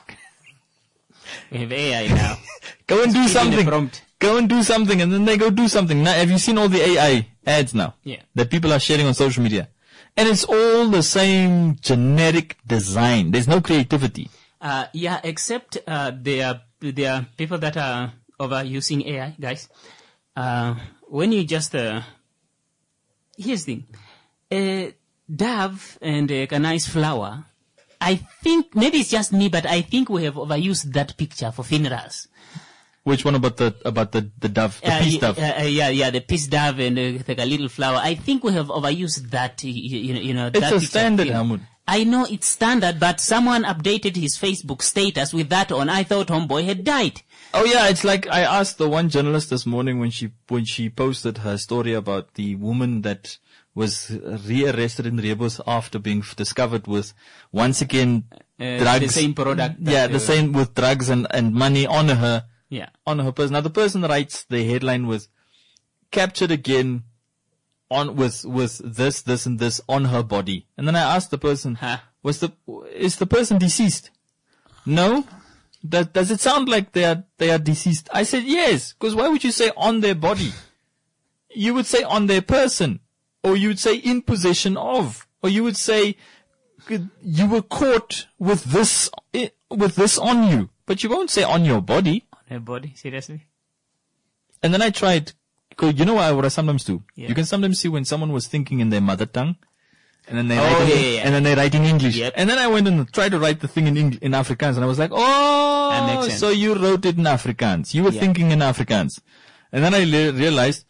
We have AI now. Go and do something. Go and do something, and then they go do something. Now, have you seen all the AI ads now? Yeah. That people are sharing on social media? And it's all the same generic design. There's no creativity. Except there are people that are overusing AI, guys. When you just here's the thing. Dove and a nice flower. I think maybe it's just me, but I think we have overused that picture for funerals. Which one about the dove, the peace dove? The peace dove and like a little flower. I think we have overused that. It's that a standard, Hamud. I know it's standard, but someone updated his Facebook status with that on. I thought homeboy had died. Oh yeah, it's like I asked the one journalist this morning when she posted her story about the woman that was rearrested in Rebus after being discovered with, once again, drugs. The same product. Yeah, the same with drugs and money on her. Yeah. On her person. Now the person writes the headline with, captured again on with this and this on her body. And then I asked the person, is the person deceased? No? Does it sound like they are deceased? I said yes, because why would you say on their body? You would say on their person. Or you would say in possession of, or you would say you were caught with this on you, but you won't say on your body. On her body, seriously. And then I tried, you know what I sometimes do? Yeah. You can sometimes see when someone was thinking in their mother tongue, and then they write in English. Yep. And then I went and tried to write the thing in Afrikaans, and I was like, That makes sense. so you wrote it in Afrikaans. You were thinking in Afrikaans. And then I realized.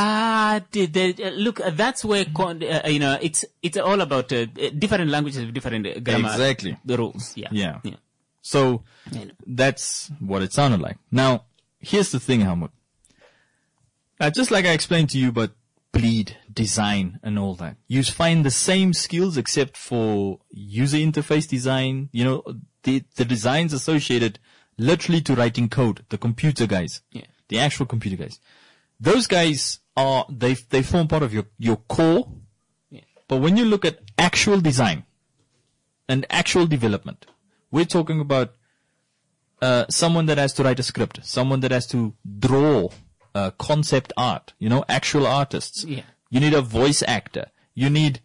Look, that's where, it's all about different languages with different grammar. Exactly. The rules. Yeah. So, that's what it sounded like. Now, here's the thing, Helmut. Just like I explained to you about bleed, design, and all that. You find the same skills except for user interface design, the designs associated literally to writing code, the computer guys. Yeah. The actual computer guys. Those guys they form part of your core. Yeah. But when you look at actual design and actual development, we're talking about someone that has to write a script, someone that has to draw concept art, actual artists. Yeah. You need a voice actor. You need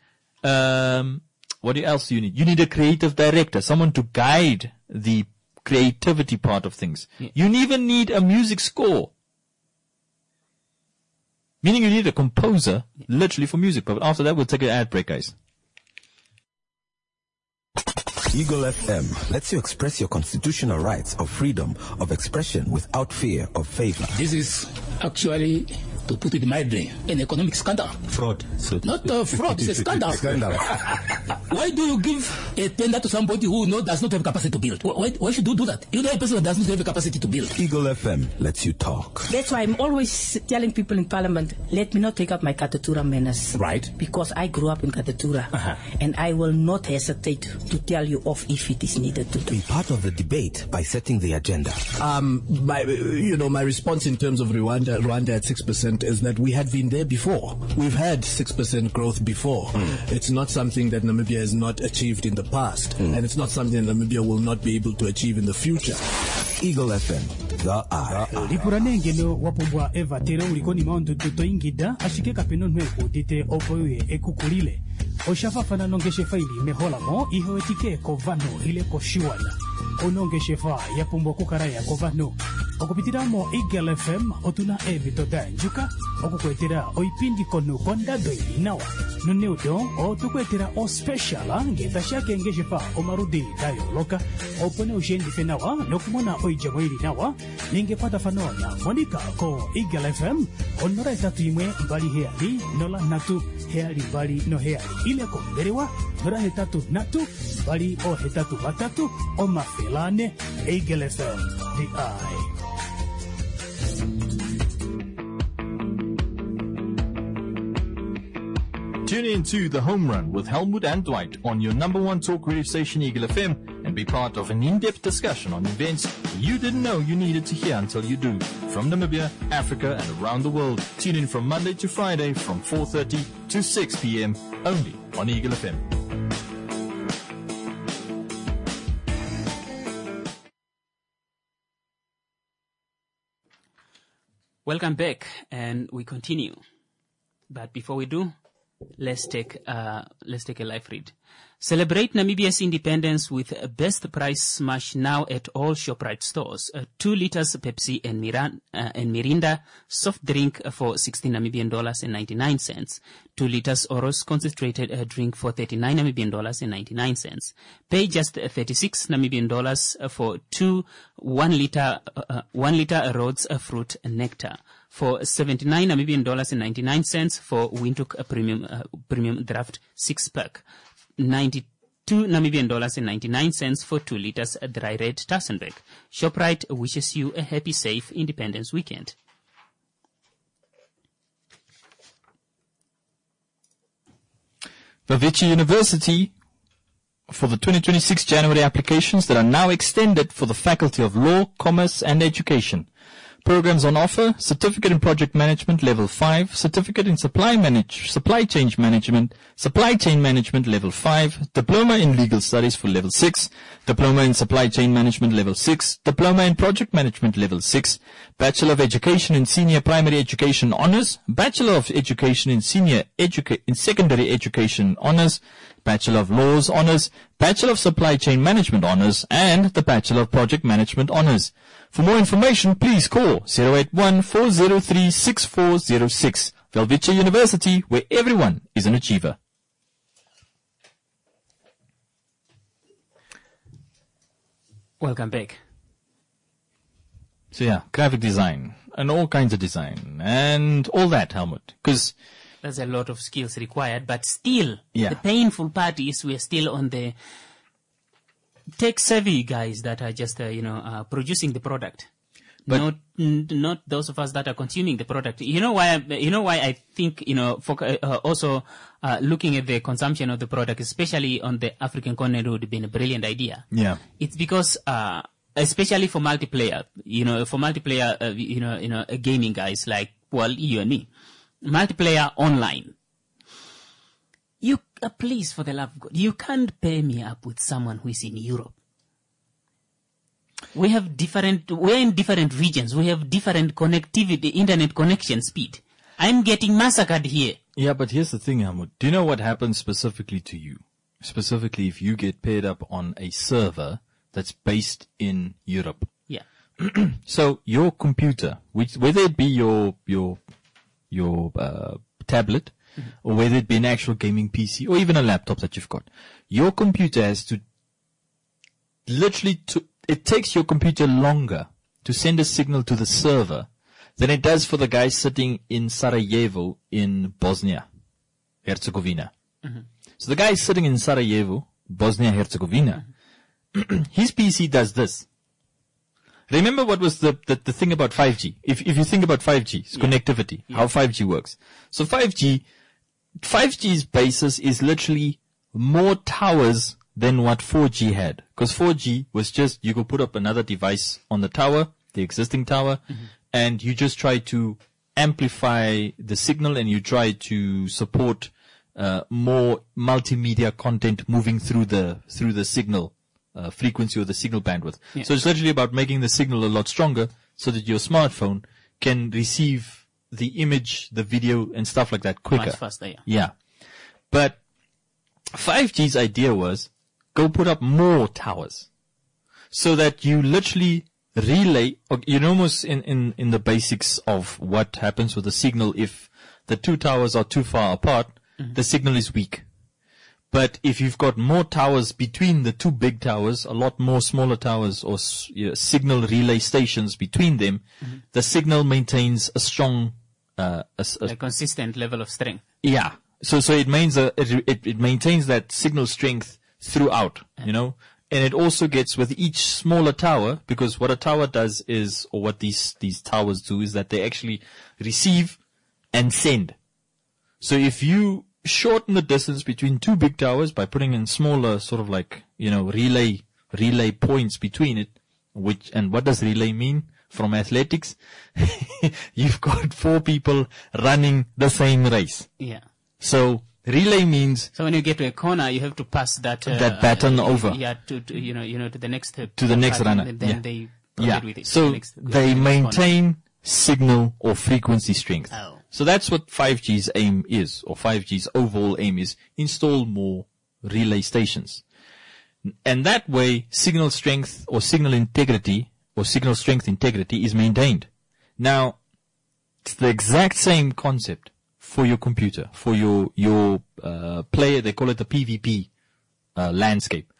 what else do you need? You need a creative director, someone to guide the creativity part of things. Yeah. You even need a music score. Meaning you need a composer, literally for music. But after that, we'll take an ad break, guys. Eagle FM lets you express your constitutional rights of freedom of expression without fear of favor. This is actually, to put it mildly, an economic scandal. Fraud. Not fraud, it's a scandal. Why do you give a tender to somebody who does not have capacity to build? Why should you do that? You know a person that does not have the capacity to build. Eagle FM lets you talk. That's why I'm always telling people in Parliament, let me not take up my Katatura manners. Right. Because I grew up in Katatura. And I will not hesitate to tell you off if it is needed to do. Be part of the debate by setting the agenda. My response in terms of Rwanda at 6% is that we had been there before. We've had 6% growth before. It's not something that Namibia has not achieved in the past. And it's not something that Namibia will not be able to achieve in the future. Eagle FM, the eye. Lipuranengelo wapobwa eva tere ulikoni maundu tutoingida ashike kapeno nweko tite opoye ekukulile. Oshafafana nongeshe faili meholamo ihoetike kovano ile koshiwana. Onongeshefa yapumbwa kukaraya kovano. Okupitiramo Eagle FM otuna evitoda njuka okukwetera oipindi kono kondado inawa nuneudo otukwetera o special ngitashake ngeshefa omarudi dayo loka opone ushendi fenawa nokumona oijamwiri nawa ningepata fanonya monika ko Eagle FM onora itatu imwe mbali heali nola natu heali mbali no heali ile konderewa nora hetatu natu mbali o hetatu batatu o mafelane Eagle FM the eye. Tune in to The Home Run with Helmut and Dwight on your number one talk radio station, Eagle FM, and be part of an in-depth discussion on events you didn't know you needed to hear until you do. From Namibia, Africa, and around the world. Tune in from Monday to Friday from 4:30 to 6 p.m. only on Eagle FM. Welcome back, and we continue. But before we do, let's take a live read. Celebrate Namibia's independence with a best price smash now at all ShopRite stores. 2 liters Pepsi and Mirinda soft drink for $16.99. 2 liters Oros concentrated drink for $39.99. Pay just $36 for 2 1 liter Rhodes fruit nectar. For $79.99 for Windhoek premium draft 6-pack. $92 2 Namibian dollars and 99 cents for 2 liters dry red Tassenberg. ShopRite wishes you a happy, safe Independence weekend. Vavitchi University for the 2026 January applications that are now extended for the Faculty of Law, Commerce and Education. Programs on offer: Certificate in Project Management Level 5, Certificate in Supply Chain Management Level 5, Diploma in Legal Studies for Level 6, Diploma in Supply Chain Management Level 6, Diploma in Project Management Level 6, Bachelor of Education in Senior Primary Education Honours, Bachelor of Education in Secondary Education Honours, Bachelor of Laws Honours, Bachelor of Supply Chain Management Honours, and the Bachelor of Project Management Honours. For more information, please call 081-403-6406. Velvicha University, where everyone is an achiever. Welcome back. So yeah, graphic design and all kinds of design and all that, Helmut. Because there's a lot of skills required, but still, yeah, the painful part is we're still on the tech-savvy guys that are just, producing the product. But not those of us that are consuming the product. You know why I think, also looking at the consumption of the product, especially on the African continent, would have been a brilliant idea. Yeah. It's because, especially for multiplayer, gaming guys like, well, you and me. Multiplayer online. Please, for the love of God, you can't pair me up with someone who is in Europe. We're in different regions. We have different connectivity, internet connection speed. I'm getting massacred here. Yeah, but here's the thing, Helmut. Do you know what happens specifically to you? Specifically if you get paired up on a server that's based in Europe. Yeah. So your computer, whether it be your tablet, or whether it be an actual gaming PC, or even a laptop that you've got, your computer has to it takes your computer longer to send a signal to the server than it does for the guy sitting in Sarajevo in Bosnia, Herzegovina. Mm-hmm. So the guy sitting in Sarajevo, Bosnia, Herzegovina, his PC does this. Remember what was the thing about 5G? If you think about 5G, it's connectivity, how 5G works. So 5G's basis is literally more towers than what 4G had. Because 4G was just, you could put up another device on the tower, the existing tower, and you just try to amplify the signal and you try to support more multimedia content moving through the signal frequency or the signal bandwidth. Yeah. So it's literally about making the signal a lot stronger so that your smartphone can receive the image, the video, and stuff like that quicker. Much faster, yeah. Yeah. But 5G's idea was go put up more towers so that you literally relay, almost in the basics of what happens with the signal. If the two towers are too far apart, the signal is weak. But if you've got more towers between the two big towers, a lot more smaller towers or signal relay stations between them, the signal maintains a strong, a consistent level of strength. Yeah. So it maintains that signal strength throughout, and it also gets with each smaller tower, because what a tower does is, or what these towers do is that they actually receive and send. So if you shorten the distance between two big towers by putting in smaller sort of like, relay points between it, and what does relay mean from athletics? You've got 4 people running the same race. Yeah. So relay means, so when you get to a corner, you have to pass that baton over. Yeah, to the next runner. Then they proceed with it. So they maintain signal or frequency strength. Oh. So that's what 5G's aim is, or 5G's overall aim is: install more relay stations. And that way, signal strength or signal integrity or signal strength integrity is maintained. Now, it's the exact same concept for your computer, for your player. They call it the PvP landscape.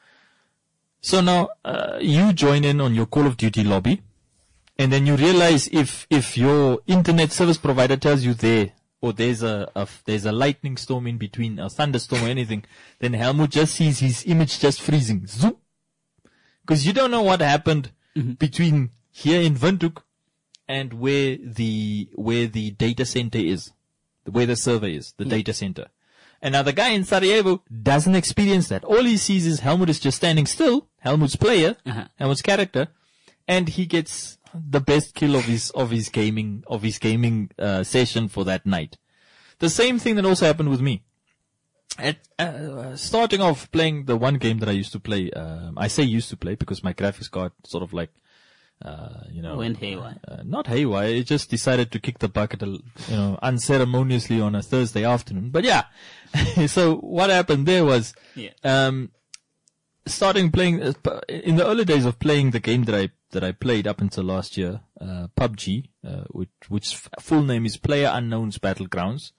So now you join in on your Call of Duty lobby, and then you realize if your internet service provider tells you their or there's a lightning storm in between, a thunderstorm or anything, then Helmut just sees his image just freezing. Zoom. Because you don't know what happened between here in Windhoek and where the data center is, where the server is, the data center. And now the guy in Sarajevo doesn't experience that. All he sees is Helmut is just standing still, Helmut's player, Helmut's character, and he gets the best kill of his gaming session for that night. The same thing that also happened with me. Starting off playing the one game that I used to play, I say used to play because my graphics card sort of like, went haywire. Not haywire. It just decided to kick the bucket, unceremoniously on a Thursday afternoon. But yeah, so what happened there was, starting playing in the early days of playing the game that I played up until last year, PUBG, which full name is PlayerUnknown's Battlegrounds.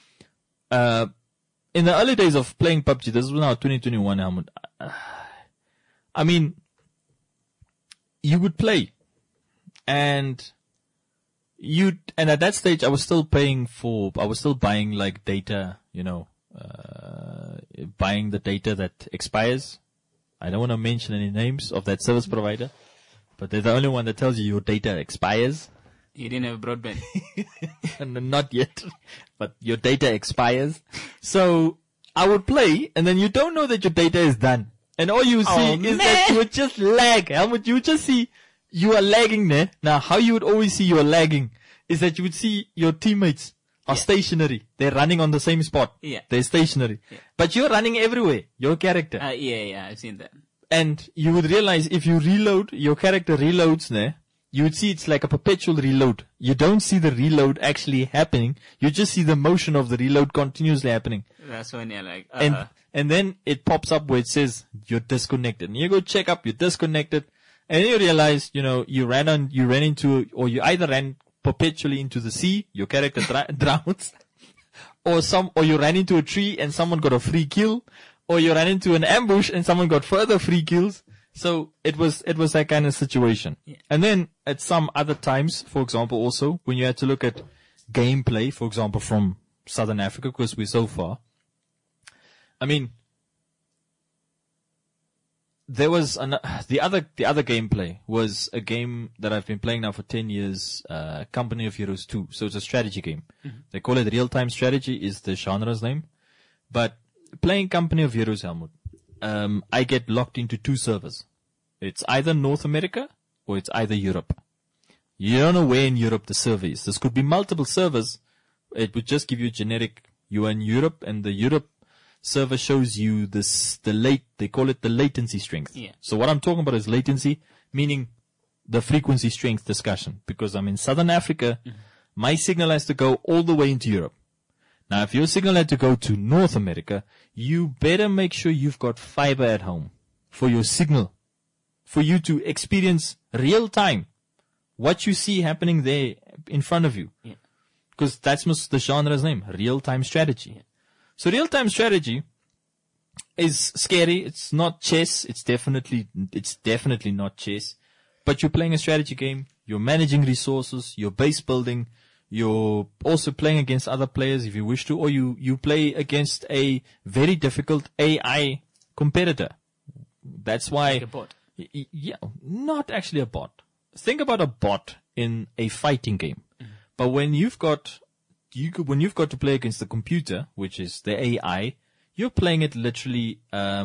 In the early days of playing PUBG, this was now 2021, Helmut. I mean, you would play, and at that stage, I was still buying like data, buying the data that expires. I don't want to mention any names of that service provider, but they're the only one that tells you your data expires. You didn't have broadband? Not yet, but your data expires. So I would play, and then you don't know that your data is done. And all you see is that you would just lag. Helmut, you would just see you are lagging there. Now, how you would always see you are lagging is that you would see your teammates are stationary. They're running on the same spot. Yeah. They're stationary. Yeah. But you're running everywhere, your character. Yeah, I've seen that. And you would realize if you reload, your character reloads there, you would see it's like a perpetual reload. You don't see the reload actually happening. You just see the motion of the reload continuously happening. That's when you're like, And then it pops up where it says you're disconnected. And you go check up, you're disconnected. And then you realize, you either ran perpetually into the sea, your character drowns, or you ran into a tree and someone got a free kill, or you ran into an ambush and someone got further free kills. So it was that kind of situation. Yeah. And then at some other times, for example, also when you had to look at gameplay, for example, from Southern Africa, because we're so far. I mean, there was the other gameplay was a game that I've been playing now for 10 years, Company of Heroes 2. So it's a strategy game. Mm-hmm. They call it real-time strategy is the genre's name. But playing Company of Heroes, Helmut, I get locked into two servers. It's either North America or it's either Europe. You don't know where in Europe the server is. This could be multiple servers. It would just give you a generic, you are in Europe, and the Europe server shows you they call it the latency strength. Yeah. So what I'm talking about is latency, meaning the frequency strength discussion. Because I'm in Southern Africa, my signal has to go all the way into Europe. Now, if your signal had to go to North America, you better make sure you've got fiber at home for your signal, for you to experience real time what you see happening there in front of you. Yeah. Because that's the genre's name, real-time strategy. Yeah. So real-time strategy is scary. It's not chess. It's definitely not chess. But you're playing a strategy game. You're managing resources. You're base building. You're also playing against other players if you wish to, or you play against a very difficult AI competitor. That's why. Like a bot. Yeah, not actually a bot. Think about a bot in a fighting game. Mm-hmm. But when you've got to play against the computer, which is the AI, you're playing it literally,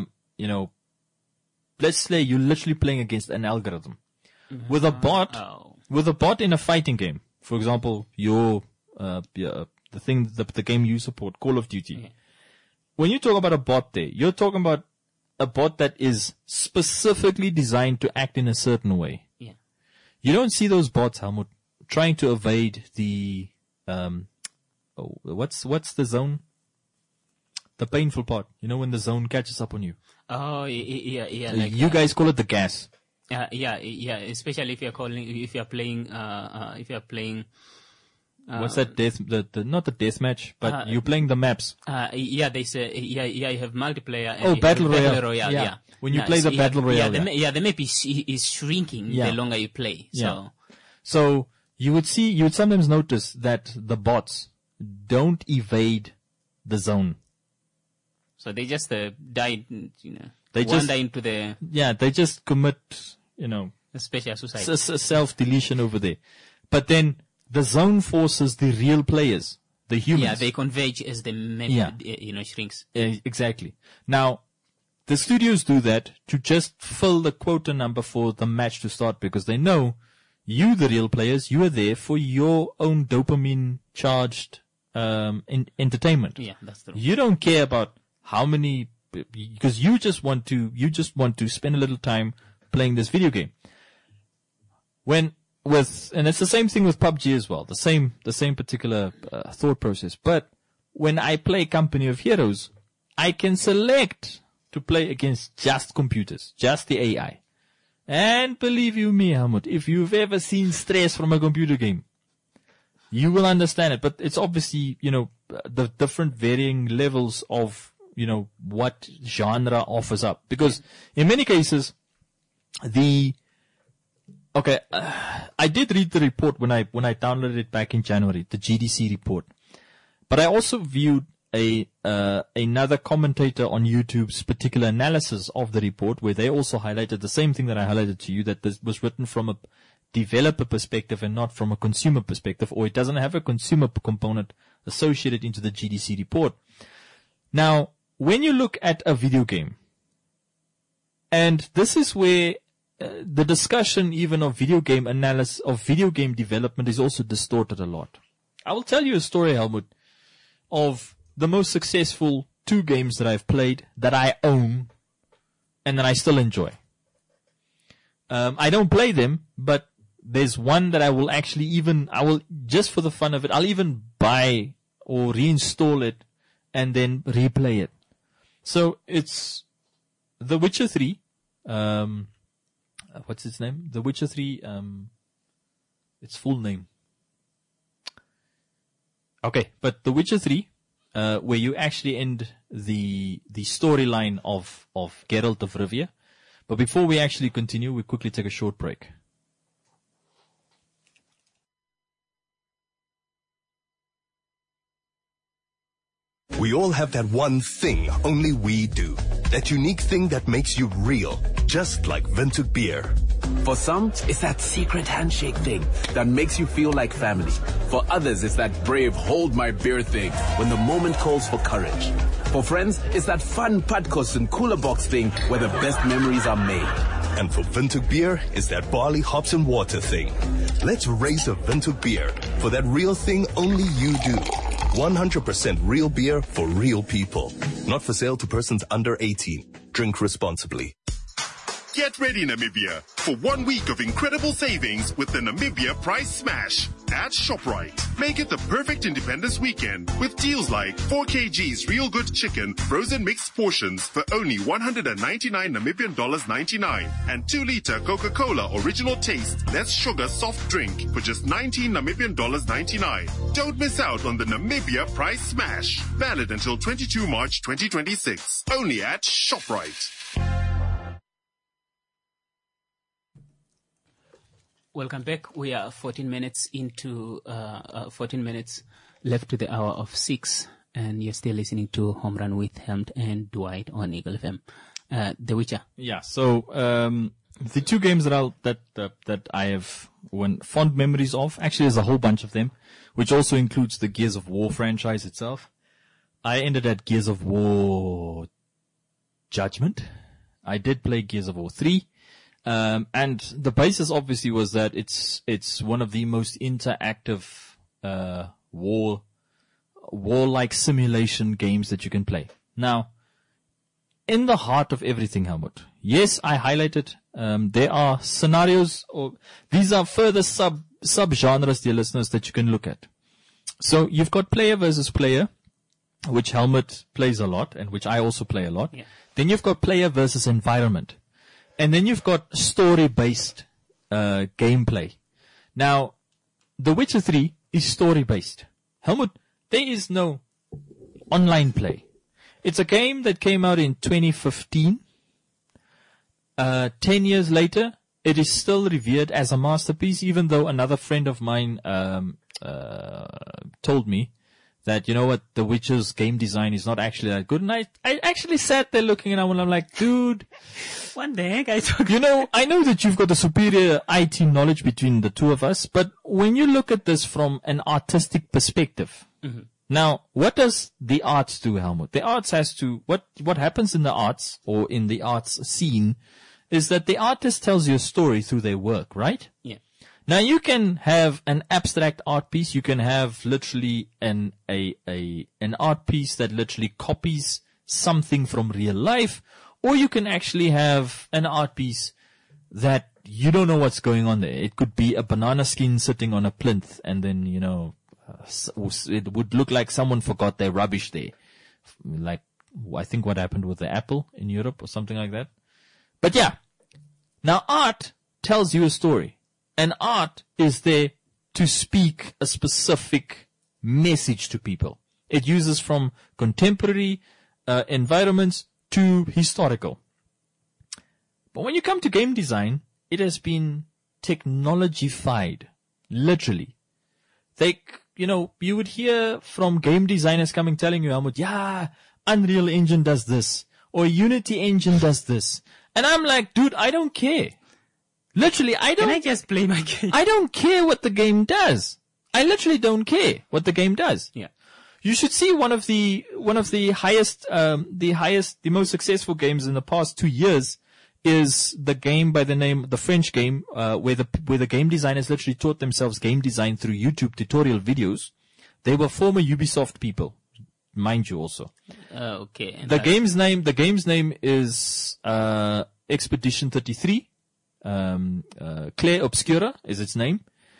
let's say you're literally playing against an algorithm. Mm-hmm. With a bot in a fighting game, for example, the game you support, Call of Duty. Mm-hmm. When you talk about a bot there, you're talking about a bot that is specifically designed to act in a certain way. Yeah. You don't see those bots, Helmut, trying to evade the, what's the zone? The painful part. You know, when the zone catches up on you. Oh, yeah. Like, you guys call it the gas. Yeah. Especially if you're playing. What's that not the death match, but you're playing the maps. They say, you have multiplayer. And Battle Royale. Battle Royale, yeah. When you play the Battle Royale. The map is shrinking the longer you play. So you would sometimes notice that the bots don't evade the zone. So they just died, They wander into the they just commit, special suicide. self-deletion over there. But then the zone forces the real players, the humans. Yeah, they converge as the map, shrinks. Exactly. Now, the studios do that to just fill the quota number for the match to start, because they know you, the real players, you are there for your own dopamine-charged entertainment. Yeah, that's true. You don't care about how many, because you just want to spend a little time playing this video game. And it's the same thing with PUBG as well, the same particular thought process. But when I play Company of Heroes, I can select to play against just computers, just the AI. And believe you me, Helmut, if you've ever seen stress from a computer game, you will understand it. But it's obviously, the different varying levels of, what genre offers up. Because in many cases, I did read the report when I downloaded it back in January, the GDC report. But I also viewed another commentator on YouTube's particular analysis of the report, where they also highlighted the same thing that I highlighted to you, that this was written from a developer perspective and not from a consumer perspective, or it doesn't have a consumer component associated into the GDC report. Now, when you look at a video game, and this is where the discussion even of video game analysis, of video game development, is also distorted a lot. I will tell you a story, Helmut, of the most successful 2 games that I've played, that I own, and that I still enjoy. I don't play them, but there's one that I will just for the fun of it, I'll even buy or reinstall it and then replay it. So it's The Witcher 3. What's its name? The Witcher 3, its full name. Okay, but The Witcher 3, where you actually end the storyline of Geralt of Rivia. But before we actually continue, we quickly take a short break. We all have that one thing only we do. That unique thing that makes you real, just like Windhoek Beer. For some, it's that secret handshake thing that makes you feel like family. For others, it's that brave hold my beer thing when the moment calls for courage. For friends, it's that fun padkos and cooler box thing where the best memories are made. And for Windhoek Beer, it's that barley, hops and water thing. Let's raise a Windhoek Beer for that real thing only you do. 100% real beer for real people. Not for sale to persons under 18. Drink responsibly. Get ready, Namibia, for 1 week of incredible savings with the Namibia Price Smash at ShopRite. Make it the perfect Independence weekend with deals like 4 kgs Real Good Chicken frozen mixed portions for only 199 Namibian dollars 99 and 2-liter Coca-Cola Original Taste Less Sugar soft drink for just 19 Namibian dollars 99. Don't miss out on the Namibia Price Smash. Valid until 22 March 2026. Only at ShopRite. Welcome back. We are 14 minutes into 14 minutes left to the hour of 6, and you're still listening to Home Run with Helmut and Dwight on Eagle FM. The Witcher. Yeah. So the 2 games that I have fond memories of. Actually, there's a whole bunch of them, which also includes the Gears of War franchise itself. I ended at Gears of War Judgment. I did play Gears of War 3. And the basis obviously was that it's one of the most interactive, war-like simulation games that you can play. Now, in the heart of everything, Helmut, yes, I highlighted, there are scenarios, or these are further sub-genres, dear listeners, that you can look at. So you've got player versus player, which Helmut plays a lot, and which I also play a lot. Yeah. Then you've got player versus environment. And then you've got story-based gameplay. Now, The Witcher 3 is story-based. Helmut, there is no online play. It's a game that came out in 2015. 10 years later, it is still revered as a masterpiece, even though another friend of mine told me that, you know what, The Witcher's game design is not actually that good. And I actually sat there looking at him and I'm like, dude, what the heck I talking? You know, I know that you've got the superior IT knowledge between the two of us, but when you look at this from an artistic perspective, now, what does the arts do, Helmut? The arts has to, what happens in the arts or in the arts scene is that the artist tells you a story through their work, right? Yeah. Now you can have an abstract art piece. You can have literally an art piece that literally copies something from real life, or you can actually have an art piece that you don't know what's going on there. It could be a banana skin sitting on a plinth, and then, you know, it would look like someone forgot their rubbish there. Like, I think what happened with the apple in Europe or something like that. But yeah. Now art tells you a story. And art is there to speak a specific message to people. It uses from contemporary environments to historical. But when you come to game design, it has been technologified, literally. You know, you would hear from game designers coming telling you, Helmut, yeah, Unreal Engine does this, or Unity Engine does this. And I'm like, dude, I don't care. Literally, Can I just play my game? I don't care what the game does. I literally don't care what the game does. Yeah. You should see one of the most successful games in the past 2 years is the French game, where the game designers literally taught themselves game design through YouTube tutorial videos. They were former Ubisoft people, mind you also. Okay. The game's name is, Expedition 33. Clair Obscura is its name.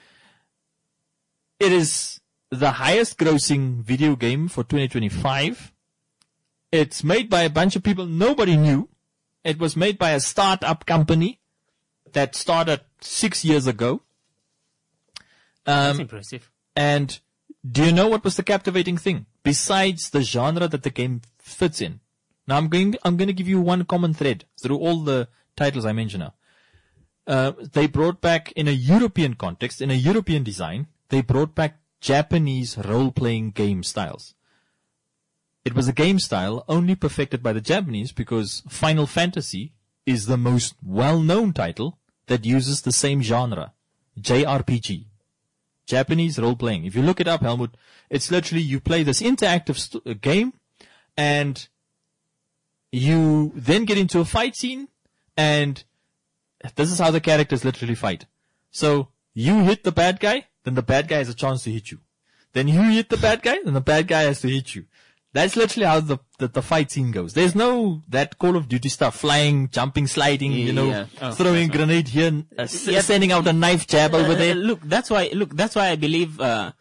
It is the highest grossing video game for 2025. It's made by a bunch of people nobody knew. It was made by a startup company that started 6 years ago. That's impressive. And do you know what was the captivating thing? Besides the genre that the game fits in. Now I'm going to give you one common thread through all the titles I mention now. They brought back, in a European context, in a European design, they brought back Japanese role-playing game styles. It was a game style only perfected by the Japanese because Final Fantasy is the most well-known title that uses the same genre, JRPG. Japanese role-playing. If you look it up, Helmut, it's literally you play this interactive game and you then get into a fight scene and this is how the characters literally fight. So, you hit the bad guy, then the bad guy has a chance to hit you. Then you hit the bad guy, then the bad guy has to hit you. That's literally how the fight scene goes. There's no that Call of Duty stuff, flying, jumping, sliding, throwing a grenade here, sending out a knife jab over there. Look, that's why I believe,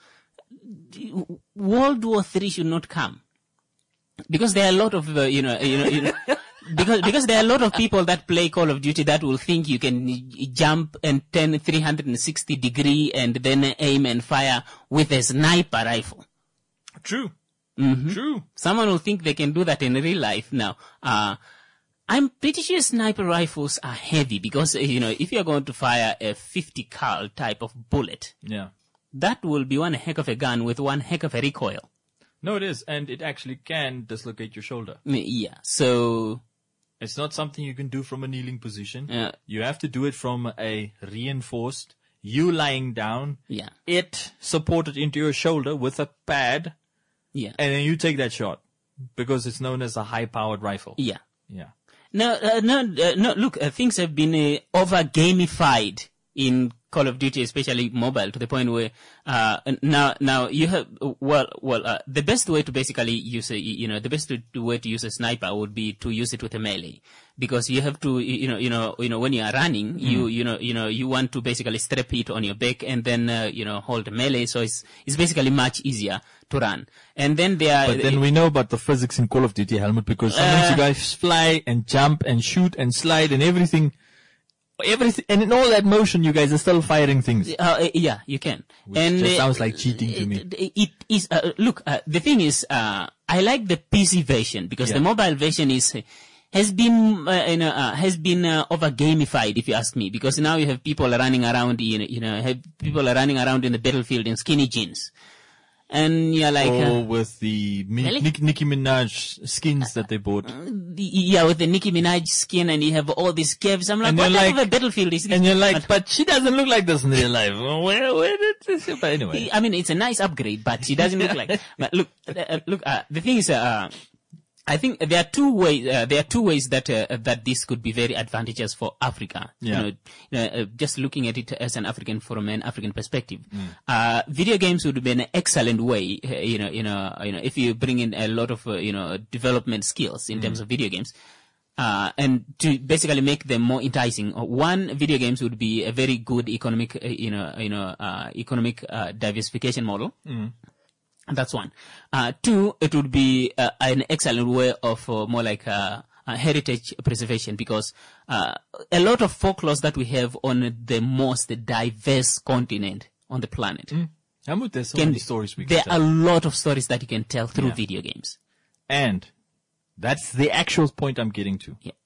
World War III should not come. Because there are a lot of, because there are a lot of people that play Call of Duty that will think you can jump and turn 360 degree and then aim and fire with a sniper rifle. True. Mm-hmm. True. Someone will think they can do that in real life. Now, I'm pretty sure sniper rifles are heavy because, if you're going to fire a 50 cal type of bullet, that will be one heck of a gun with one heck of a recoil. No, it is. And it actually can dislocate your shoulder. Yeah. So, it's not something you can do from a kneeling position. You have to do it from a reinforced, you lying down, it supported into your shoulder with a pad, and then you take that shot because it's known as a high-powered rifle. Yeah. No, look, things have been over-gamified in Call of Duty, especially mobile, to the point where now you have the best way to basically use the best way to use a sniper would be to use it with a melee, because you have to when you are running you want to basically strap it on your back and then hold a melee, so it's basically much easier to run. And then but then we know about the physics in Call of Duty, Helmut, because sometimes you guys fly and jump and shoot and slide and everything, and in all that motion, you guys are still firing things. Yeah, you can. Which just sounds like cheating to me. It is. The thing is, I like the PC version because the mobile version has been over gamified, if you ask me. Because now you have people running around, have people running around in the battlefield in skinny jeans. And you're like, with the really? Nicki Minaj skins that they bought. With the Nicki Minaj skin, and you have all these caves. I'm like, And what you're type like- of a battlefield is this? And you're like, but she doesn't look like this in real life. Where did this? But anyway. I mean, it's a nice upgrade, but she doesn't look like. But look, the thing is, I think there are two ways. There are two ways that that this could be very advantageous for Africa. Yeah. Just looking at it as an African from an African perspective, video games would be an excellent way. If you bring in a lot of development skills in terms of video games. And to basically make them more enticing, one, video games would be a very good economic, economic diversification model. That's one. Two, it would be an excellent way of more like heritage preservation, because a lot of folklore that we have on the most diverse continent on the planet. There's so many stories we can There tell. are a lot of stories that you can tell through Yeah. video games. And that's the actual point I'm getting to. Yeah.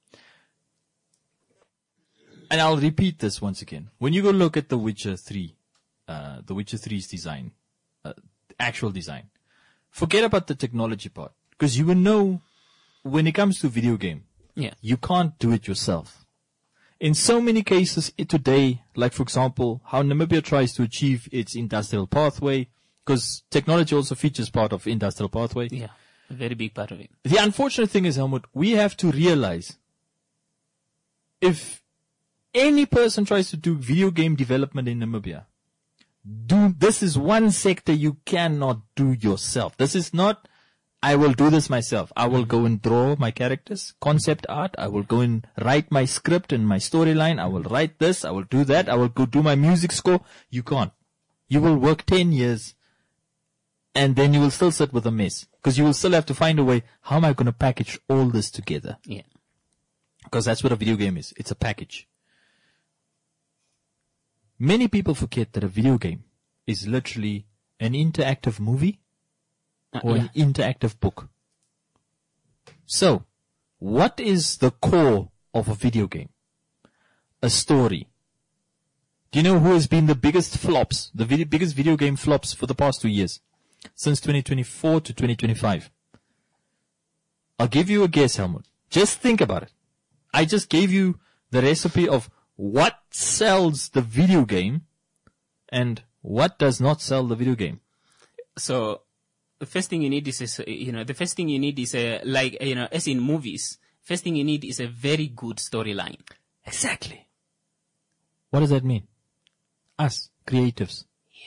And I'll repeat this once again. When you go look at The Witcher 3, The Witcher 3's design, actual design, forget about the technology part. Because you will know, when it comes to video game, you can't do it yourself. In so many cases today, like for example, how Namibia tries to achieve its industrial pathway, because technology also features part of industrial pathway. Yeah, a very big part of it. The unfortunate thing is, Helmut, we have to realize if any person tries to do video game development in Namibia, this is one sector you cannot do yourself. This is not, I will do this myself. I will go and draw my characters, concept art. I will go and write my script and my storyline. I will write this. I will do that. I will go do my music score. You can't. You will work 10 years and then you will still sit with a mess, because you will still have to find a way. How am I going to package all this together? Yeah. Because that's what a video game is. It's a package. Many people forget that a video game is literally an interactive movie or an interactive book. So, what is the core of a video game? A story. Do you know who has been the biggest flops, the biggest video game flops for the past 2 years? Since 2024 to 2025. I'll give you a guess, Helmut. Just think about it. I just gave you the recipe of what sells the video game and what does not sell the video game. So, the first thing you need is, as in movies, first thing you need is a very good storyline. Exactly. What does that mean? Us, creatives.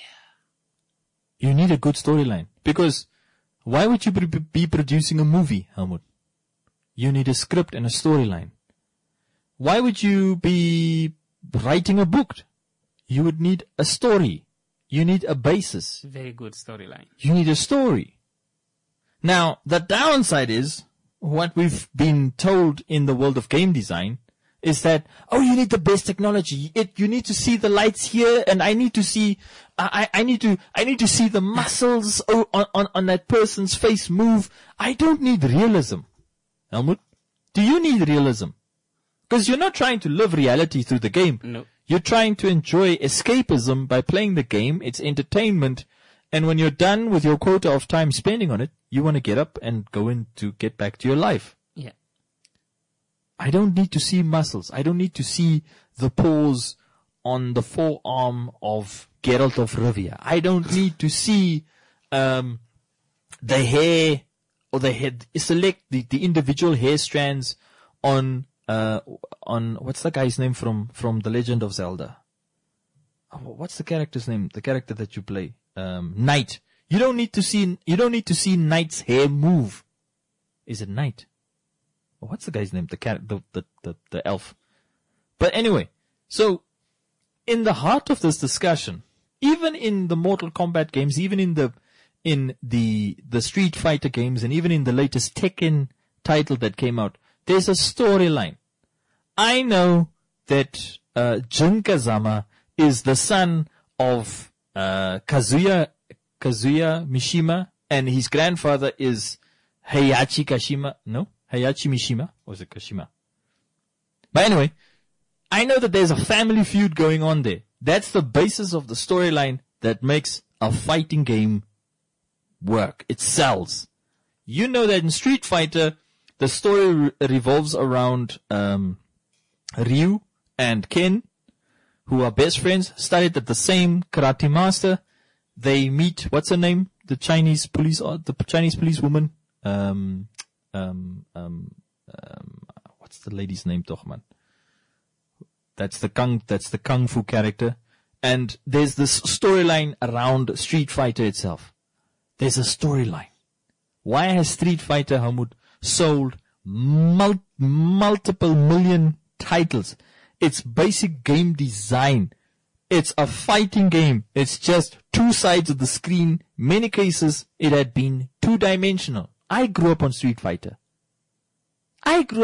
Yeah. You need a good storyline. Because why would you be producing a movie, Helmut? You need a script and a storyline. Why would you be writing a book? You would need a story. You need a basis. Very good storyline. You need a story. Now, the downside is, what we've been told in the world of game design, is that, you need the best technology. You need to see the lights here, and I need to see, I need to see the muscles on that person's face move. I don't need realism. Helmut, do you need realism? Because you're not trying to live reality through the game. No. You're trying to enjoy escapism by playing the game. It's entertainment. And when you're done with your quota of time spending on it, you want to get up and go in to get back to your life. Yeah. I don't need to see muscles. I don't need to see the paws on the forearm of Geralt of Rivia. I don't need to see the hair or the head. Select the individual hair strands on what's the guy's name from The Legend of Zelda? What's the character's name? The character that you play, Knight. You don't need to see Knight's hair move. Is it Knight? What's the guy's name? The elf. But anyway, so in the heart of this discussion, even in the Mortal Kombat games, even in the Street Fighter games, and even in the latest Tekken title that came out, there's a storyline. I know that Jin Kazama is the son of Kazuya Mishima, and his grandfather is Heihachi Mishima, or is it Kashima? But anyway, I know that there's a family feud going on there. That's the basis of the storyline that makes a fighting game work. It sells. You know that in Street Fighter, the story revolves around Ryu and Ken, who are best friends, studied at the same karate master. They meet, what's her name? The Chinese police woman. What's the lady's name, toch, man? That's the kung fu character. And there's this storyline around Street Fighter itself. There's a storyline. Why has Street Fighter, Helmut, sold multiple million titles? It's basic game design. It's a fighting game. It's just two sides of the screen. Many cases, it had been two-dimensional. I grew up on Street Fighter. I still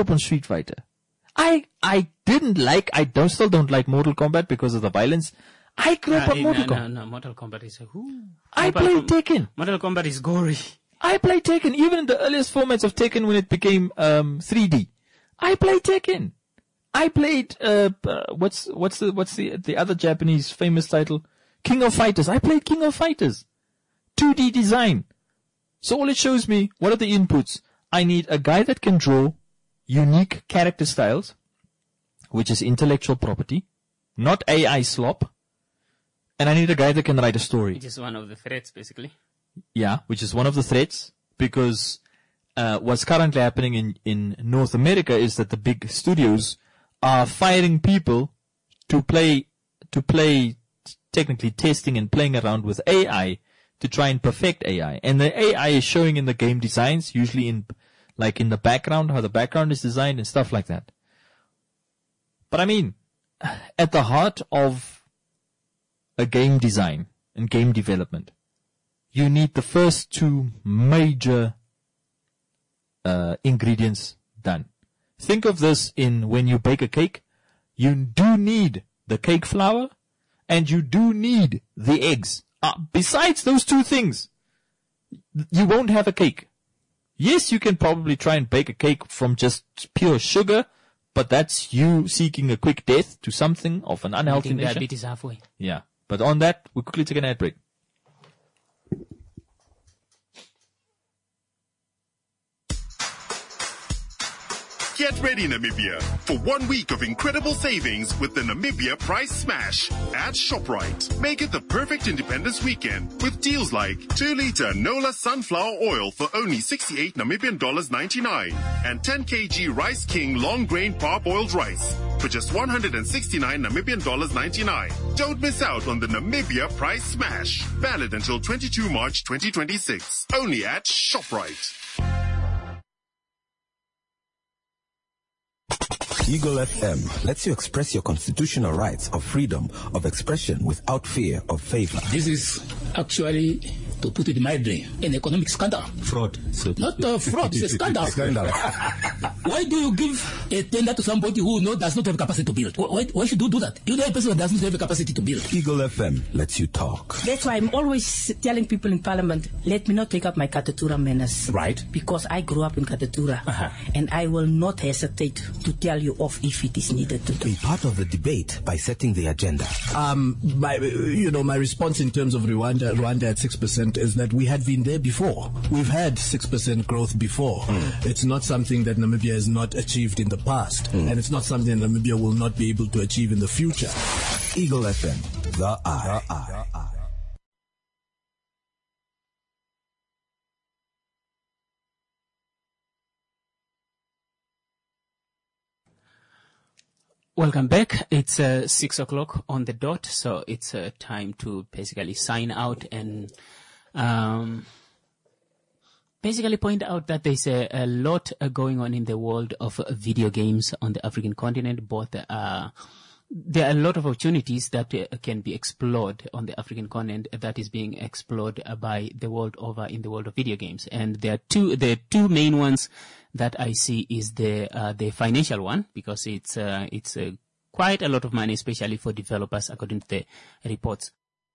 don't like Mortal Kombat because of the violence. I grew up on Mortal Kombat. No, Mortal Kombat is I played Tekken. Mortal Kombat is gory. I played Tekken, even in the earliest formats of Tekken when it became 3D. I played Tekken. I played what's the other Japanese famous title? King of Fighters. I played King of Fighters. 2D design. So all it shows me, what are the inputs? I need a guy that can draw unique character styles, which is intellectual property, not AI slop. And I need a guy that can write a story. Which is one of the threats, basically. Yeah, which is one of the threats, because what's currently happening in North America is that the big studios are firing people to play technically testing and playing around with AI to try and perfect AI. And the AI is showing in the game designs, usually in the background, how the background is designed and stuff like that. But I mean, at the heart of a game design and game development, you need the first two major ingredients done. Think of this in when you bake a cake. You do need the cake flour and you do need the eggs. Besides those two things, you won't have a cake. Yes, you can probably try and bake a cake from just pure sugar, but that's you seeking a quick death to something of an unhealthy nature. Diabetes halfway. Yeah. But on that, we'll quickly take an ad break. Get ready, Namibia, for 1 week of incredible savings with the Namibia Price Smash at ShopRite. Make it the perfect independence weekend with deals like 2-liter Nola sunflower oil for only 68 Namibian dollars 99 and 10 kg Rice King long grain parboiled rice for just 169 Namibian dollars 99. Don't miss out on the Namibia Price Smash. Valid until 22 March 2026. Only at ShopRite. Eagle FM lets you express your constitutional rights of freedom of expression without fear of favor. This is actually, to put it mildly, an economic scandal. Fraud. Not fraud, it's a scandal. Why do you give a tender to somebody who does not have capacity to build? Why should you do that? You know a person that doesn't have a capacity to build. Eagle FM lets you talk. That's why I'm always telling people in Parliament, let me not take up my Katatura manners. Right. Because I grew up in Katatura. And I will not hesitate to tell you off if it is needed to do. Be part of the debate by setting the agenda. My response in terms of Rwanda at 6% is that we had been there before. We've had 6% growth before. It's not something that Namibia has not achieved in the past, and it's not something that Namibia will not be able to achieve in the future. Eagle FM, the eye. Welcome back. It's 6 o'clock on the dot, so it's time to basically sign out and basically point out that there's a lot going on in the world of video games on the African continent. Both there are a lot of opportunities that can be explored on the African continent that is being explored by the world over in the world of video games. And there are two main ones that I see is the financial one, because it's quite a lot of money, especially for developers, according to the reports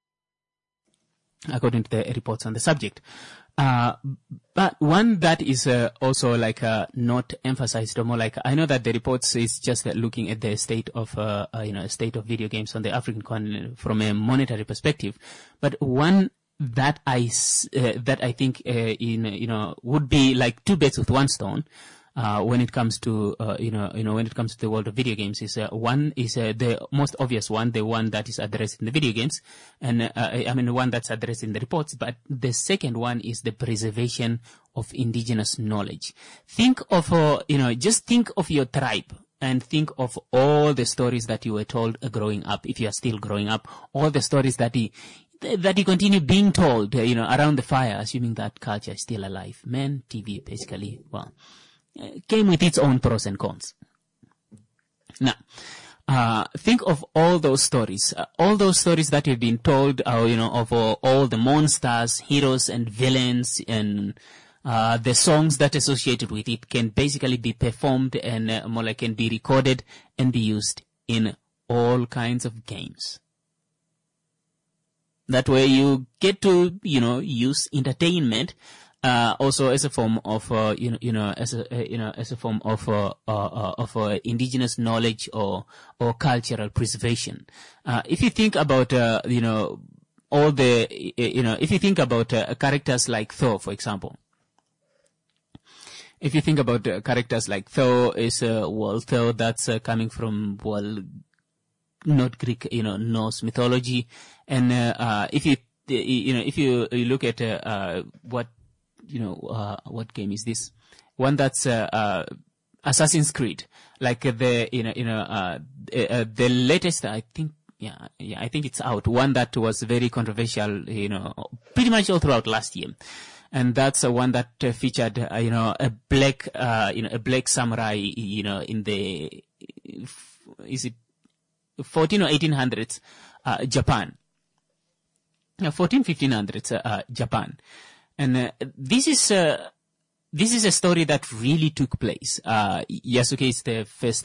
on the subject. But one that is also not emphasized, or more like, I know that the reports is just looking at the state of state of video games on the African continent from a monetary perspective. But one that I think would be like two birds with one stone. When it comes to when it comes to the world of video games, is one is the most obvious one, the one that is addressed in the video games, and the one that's addressed in the reports. But the second one is the preservation of indigenous knowledge. Think of just think of your tribe. And think of all the stories that you were told growing up, if you are still growing up, all the stories that you continue being told, around the fire, assuming that culture is still alive. Man, TV basically, came with its own pros and cons. Now, think of all those stories that you've been told, of all the monsters, heroes, and villains, and the songs that associated with it can basically be performed and can be recorded and be used in all kinds of games. That way you get to, use entertainment, also as a form of, as a form of indigenous knowledge or cultural preservation. If you think about, all the, if you think about characters like Thor, for example. If you think about characters like Thor, Thor that's coming from, not Greek, Norse mythology. And, if you look at, what game is this? One that's, Assassin's Creed. Like the latest, I think, I think it's out. One that was very controversial, pretty much all throughout last year. And that's one that featured, a black samurai, in the, is it 14 or 1800s, Japan. 1500s, Japan. And, this is a story that really took place. Yasuke is the first,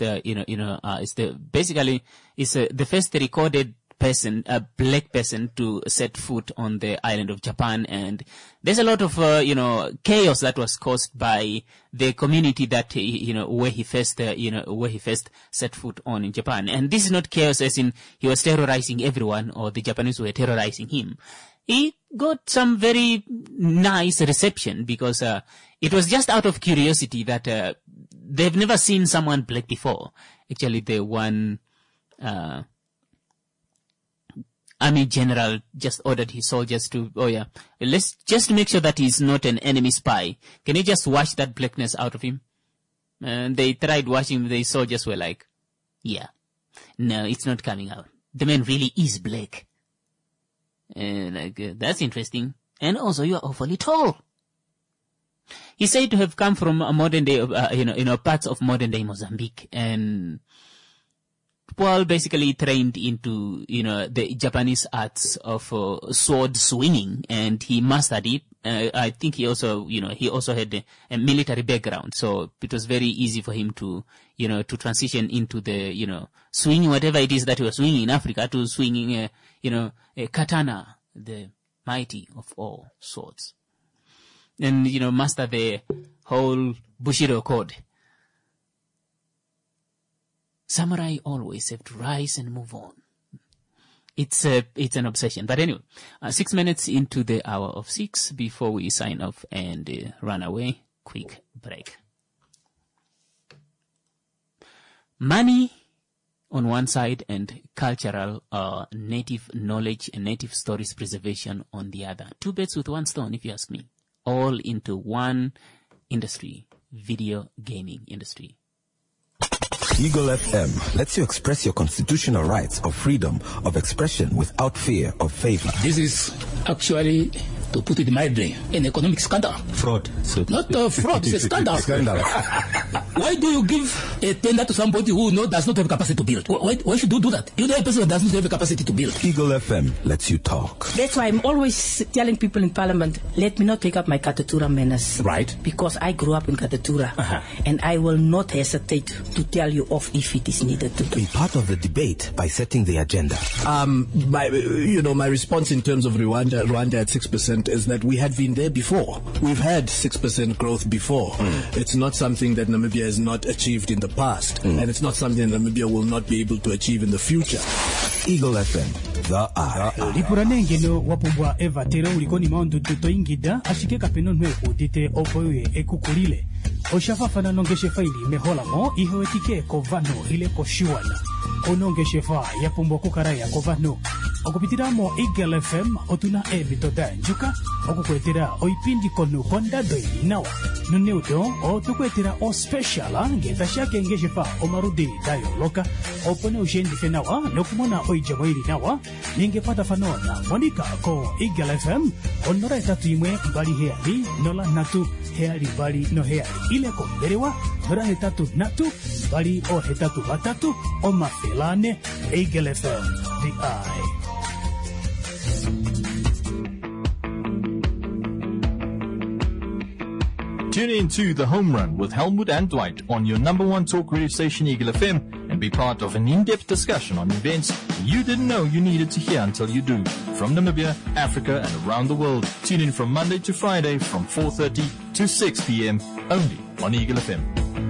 the first recorded person, a black person, to set foot on the island of Japan. And there's a lot of, chaos that was caused by the community that, where he first set foot on in Japan. And this is not chaos as in he was terrorizing everyone or the Japanese were terrorizing him. He got some very nice reception because, it was just out of curiosity that, they've never seen someone black before. Actually, the one, army general just ordered his soldiers to, let's just make sure that he's not an enemy spy. Can you just wash that blackness out of him? And they tried washing him. The soldiers were like, no, it's not coming out. The man really is black. That's interesting. And also, you are awfully tall. He's said to have come from a modern day, parts of modern day Mozambique, and basically trained into, the Japanese arts of sword swinging, and he mastered it. I think he also had a military background, so it was very easy for him to, to transition into the, swinging whatever it is that he was swinging in Africa to swinging, a katana, the mighty of all swords. And, master the whole Bushido code. Samurai always have to rise and move on. It's an obsession. But anyway, 6 minutes into the hour of 6 before we sign off and run away. Quick break. Money on one side and cultural, native knowledge and native stories preservation on the other. Two birds with one stone, if you ask me. All into one industry, video gaming industry. Eagle FM lets you express your constitutional rights of freedom of expression without fear of favor. This is actually, to put it mildly, an economic scandal. Fraud. Not fraud, it's a scandal. Why do you give a tender to somebody who does not have capacity to build? Why should you do that? You're the person that doesn't have the capacity to build. Eagle FM lets you talk. That's why I'm always telling people in Parliament, let me not take up my Katatura manners. Right. Because I grew up in Katatura. And I will not hesitate to tell you off if it is needed to do. Be part of the debate by setting the agenda. My response in terms of Rwanda at 6% is that we had been there before. We've had 6% growth before. It's not something that Namibia has not achieved in the past. And it's not something that Namibia will not be able to achieve in the future. Eagle FM, The Eye. lipuranengeno wapumbwa evatero ulikoni maondudu toingida ashike kapeno nwe kudite opoye ekukulile oshafafana nongeshe faili meholamo ihewetike kovano ile koshiwana onongeshe fa yapumbwa kukaraya kovano okupitiramo Eagle FM otuna ebitoda njuka okukwetera oipindi konu honda doili nawa nuneudo otukwetera o speciala ngetashake ngeshe fa omarudi dayo loka opone ushendife nawa nokumona oijamoili nawa ningepata fanona monika ko Eagle FM onora etatu imwe mbali heali nola natu heali mbali no heali ile komberewa nora hetatu natu mbali o hetatu batatu o mafelane Eagle FM The Eye. Tune in to The Home Run with Helmut and Dwight on your number one talk radio station, Eagle FM, and be part of an in-depth discussion on events you didn't know you needed to hear until you do. From Namibia, Africa, and around the world. Tune in from Monday to Friday from 4:30 to 6 p.m. only on Eagle FM.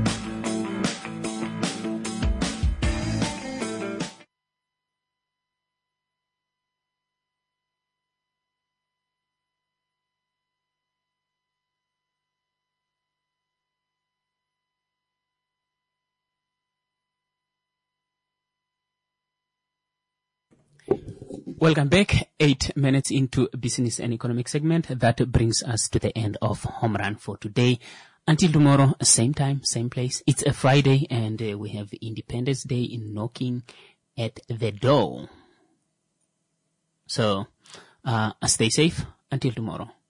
Welcome back. 8 minutes into business and economic segment. That brings us to the end of Home Run for today. Until tomorrow, same time, same place. It's a Friday and we have Independence Day knocking at the door. So, stay safe until tomorrow.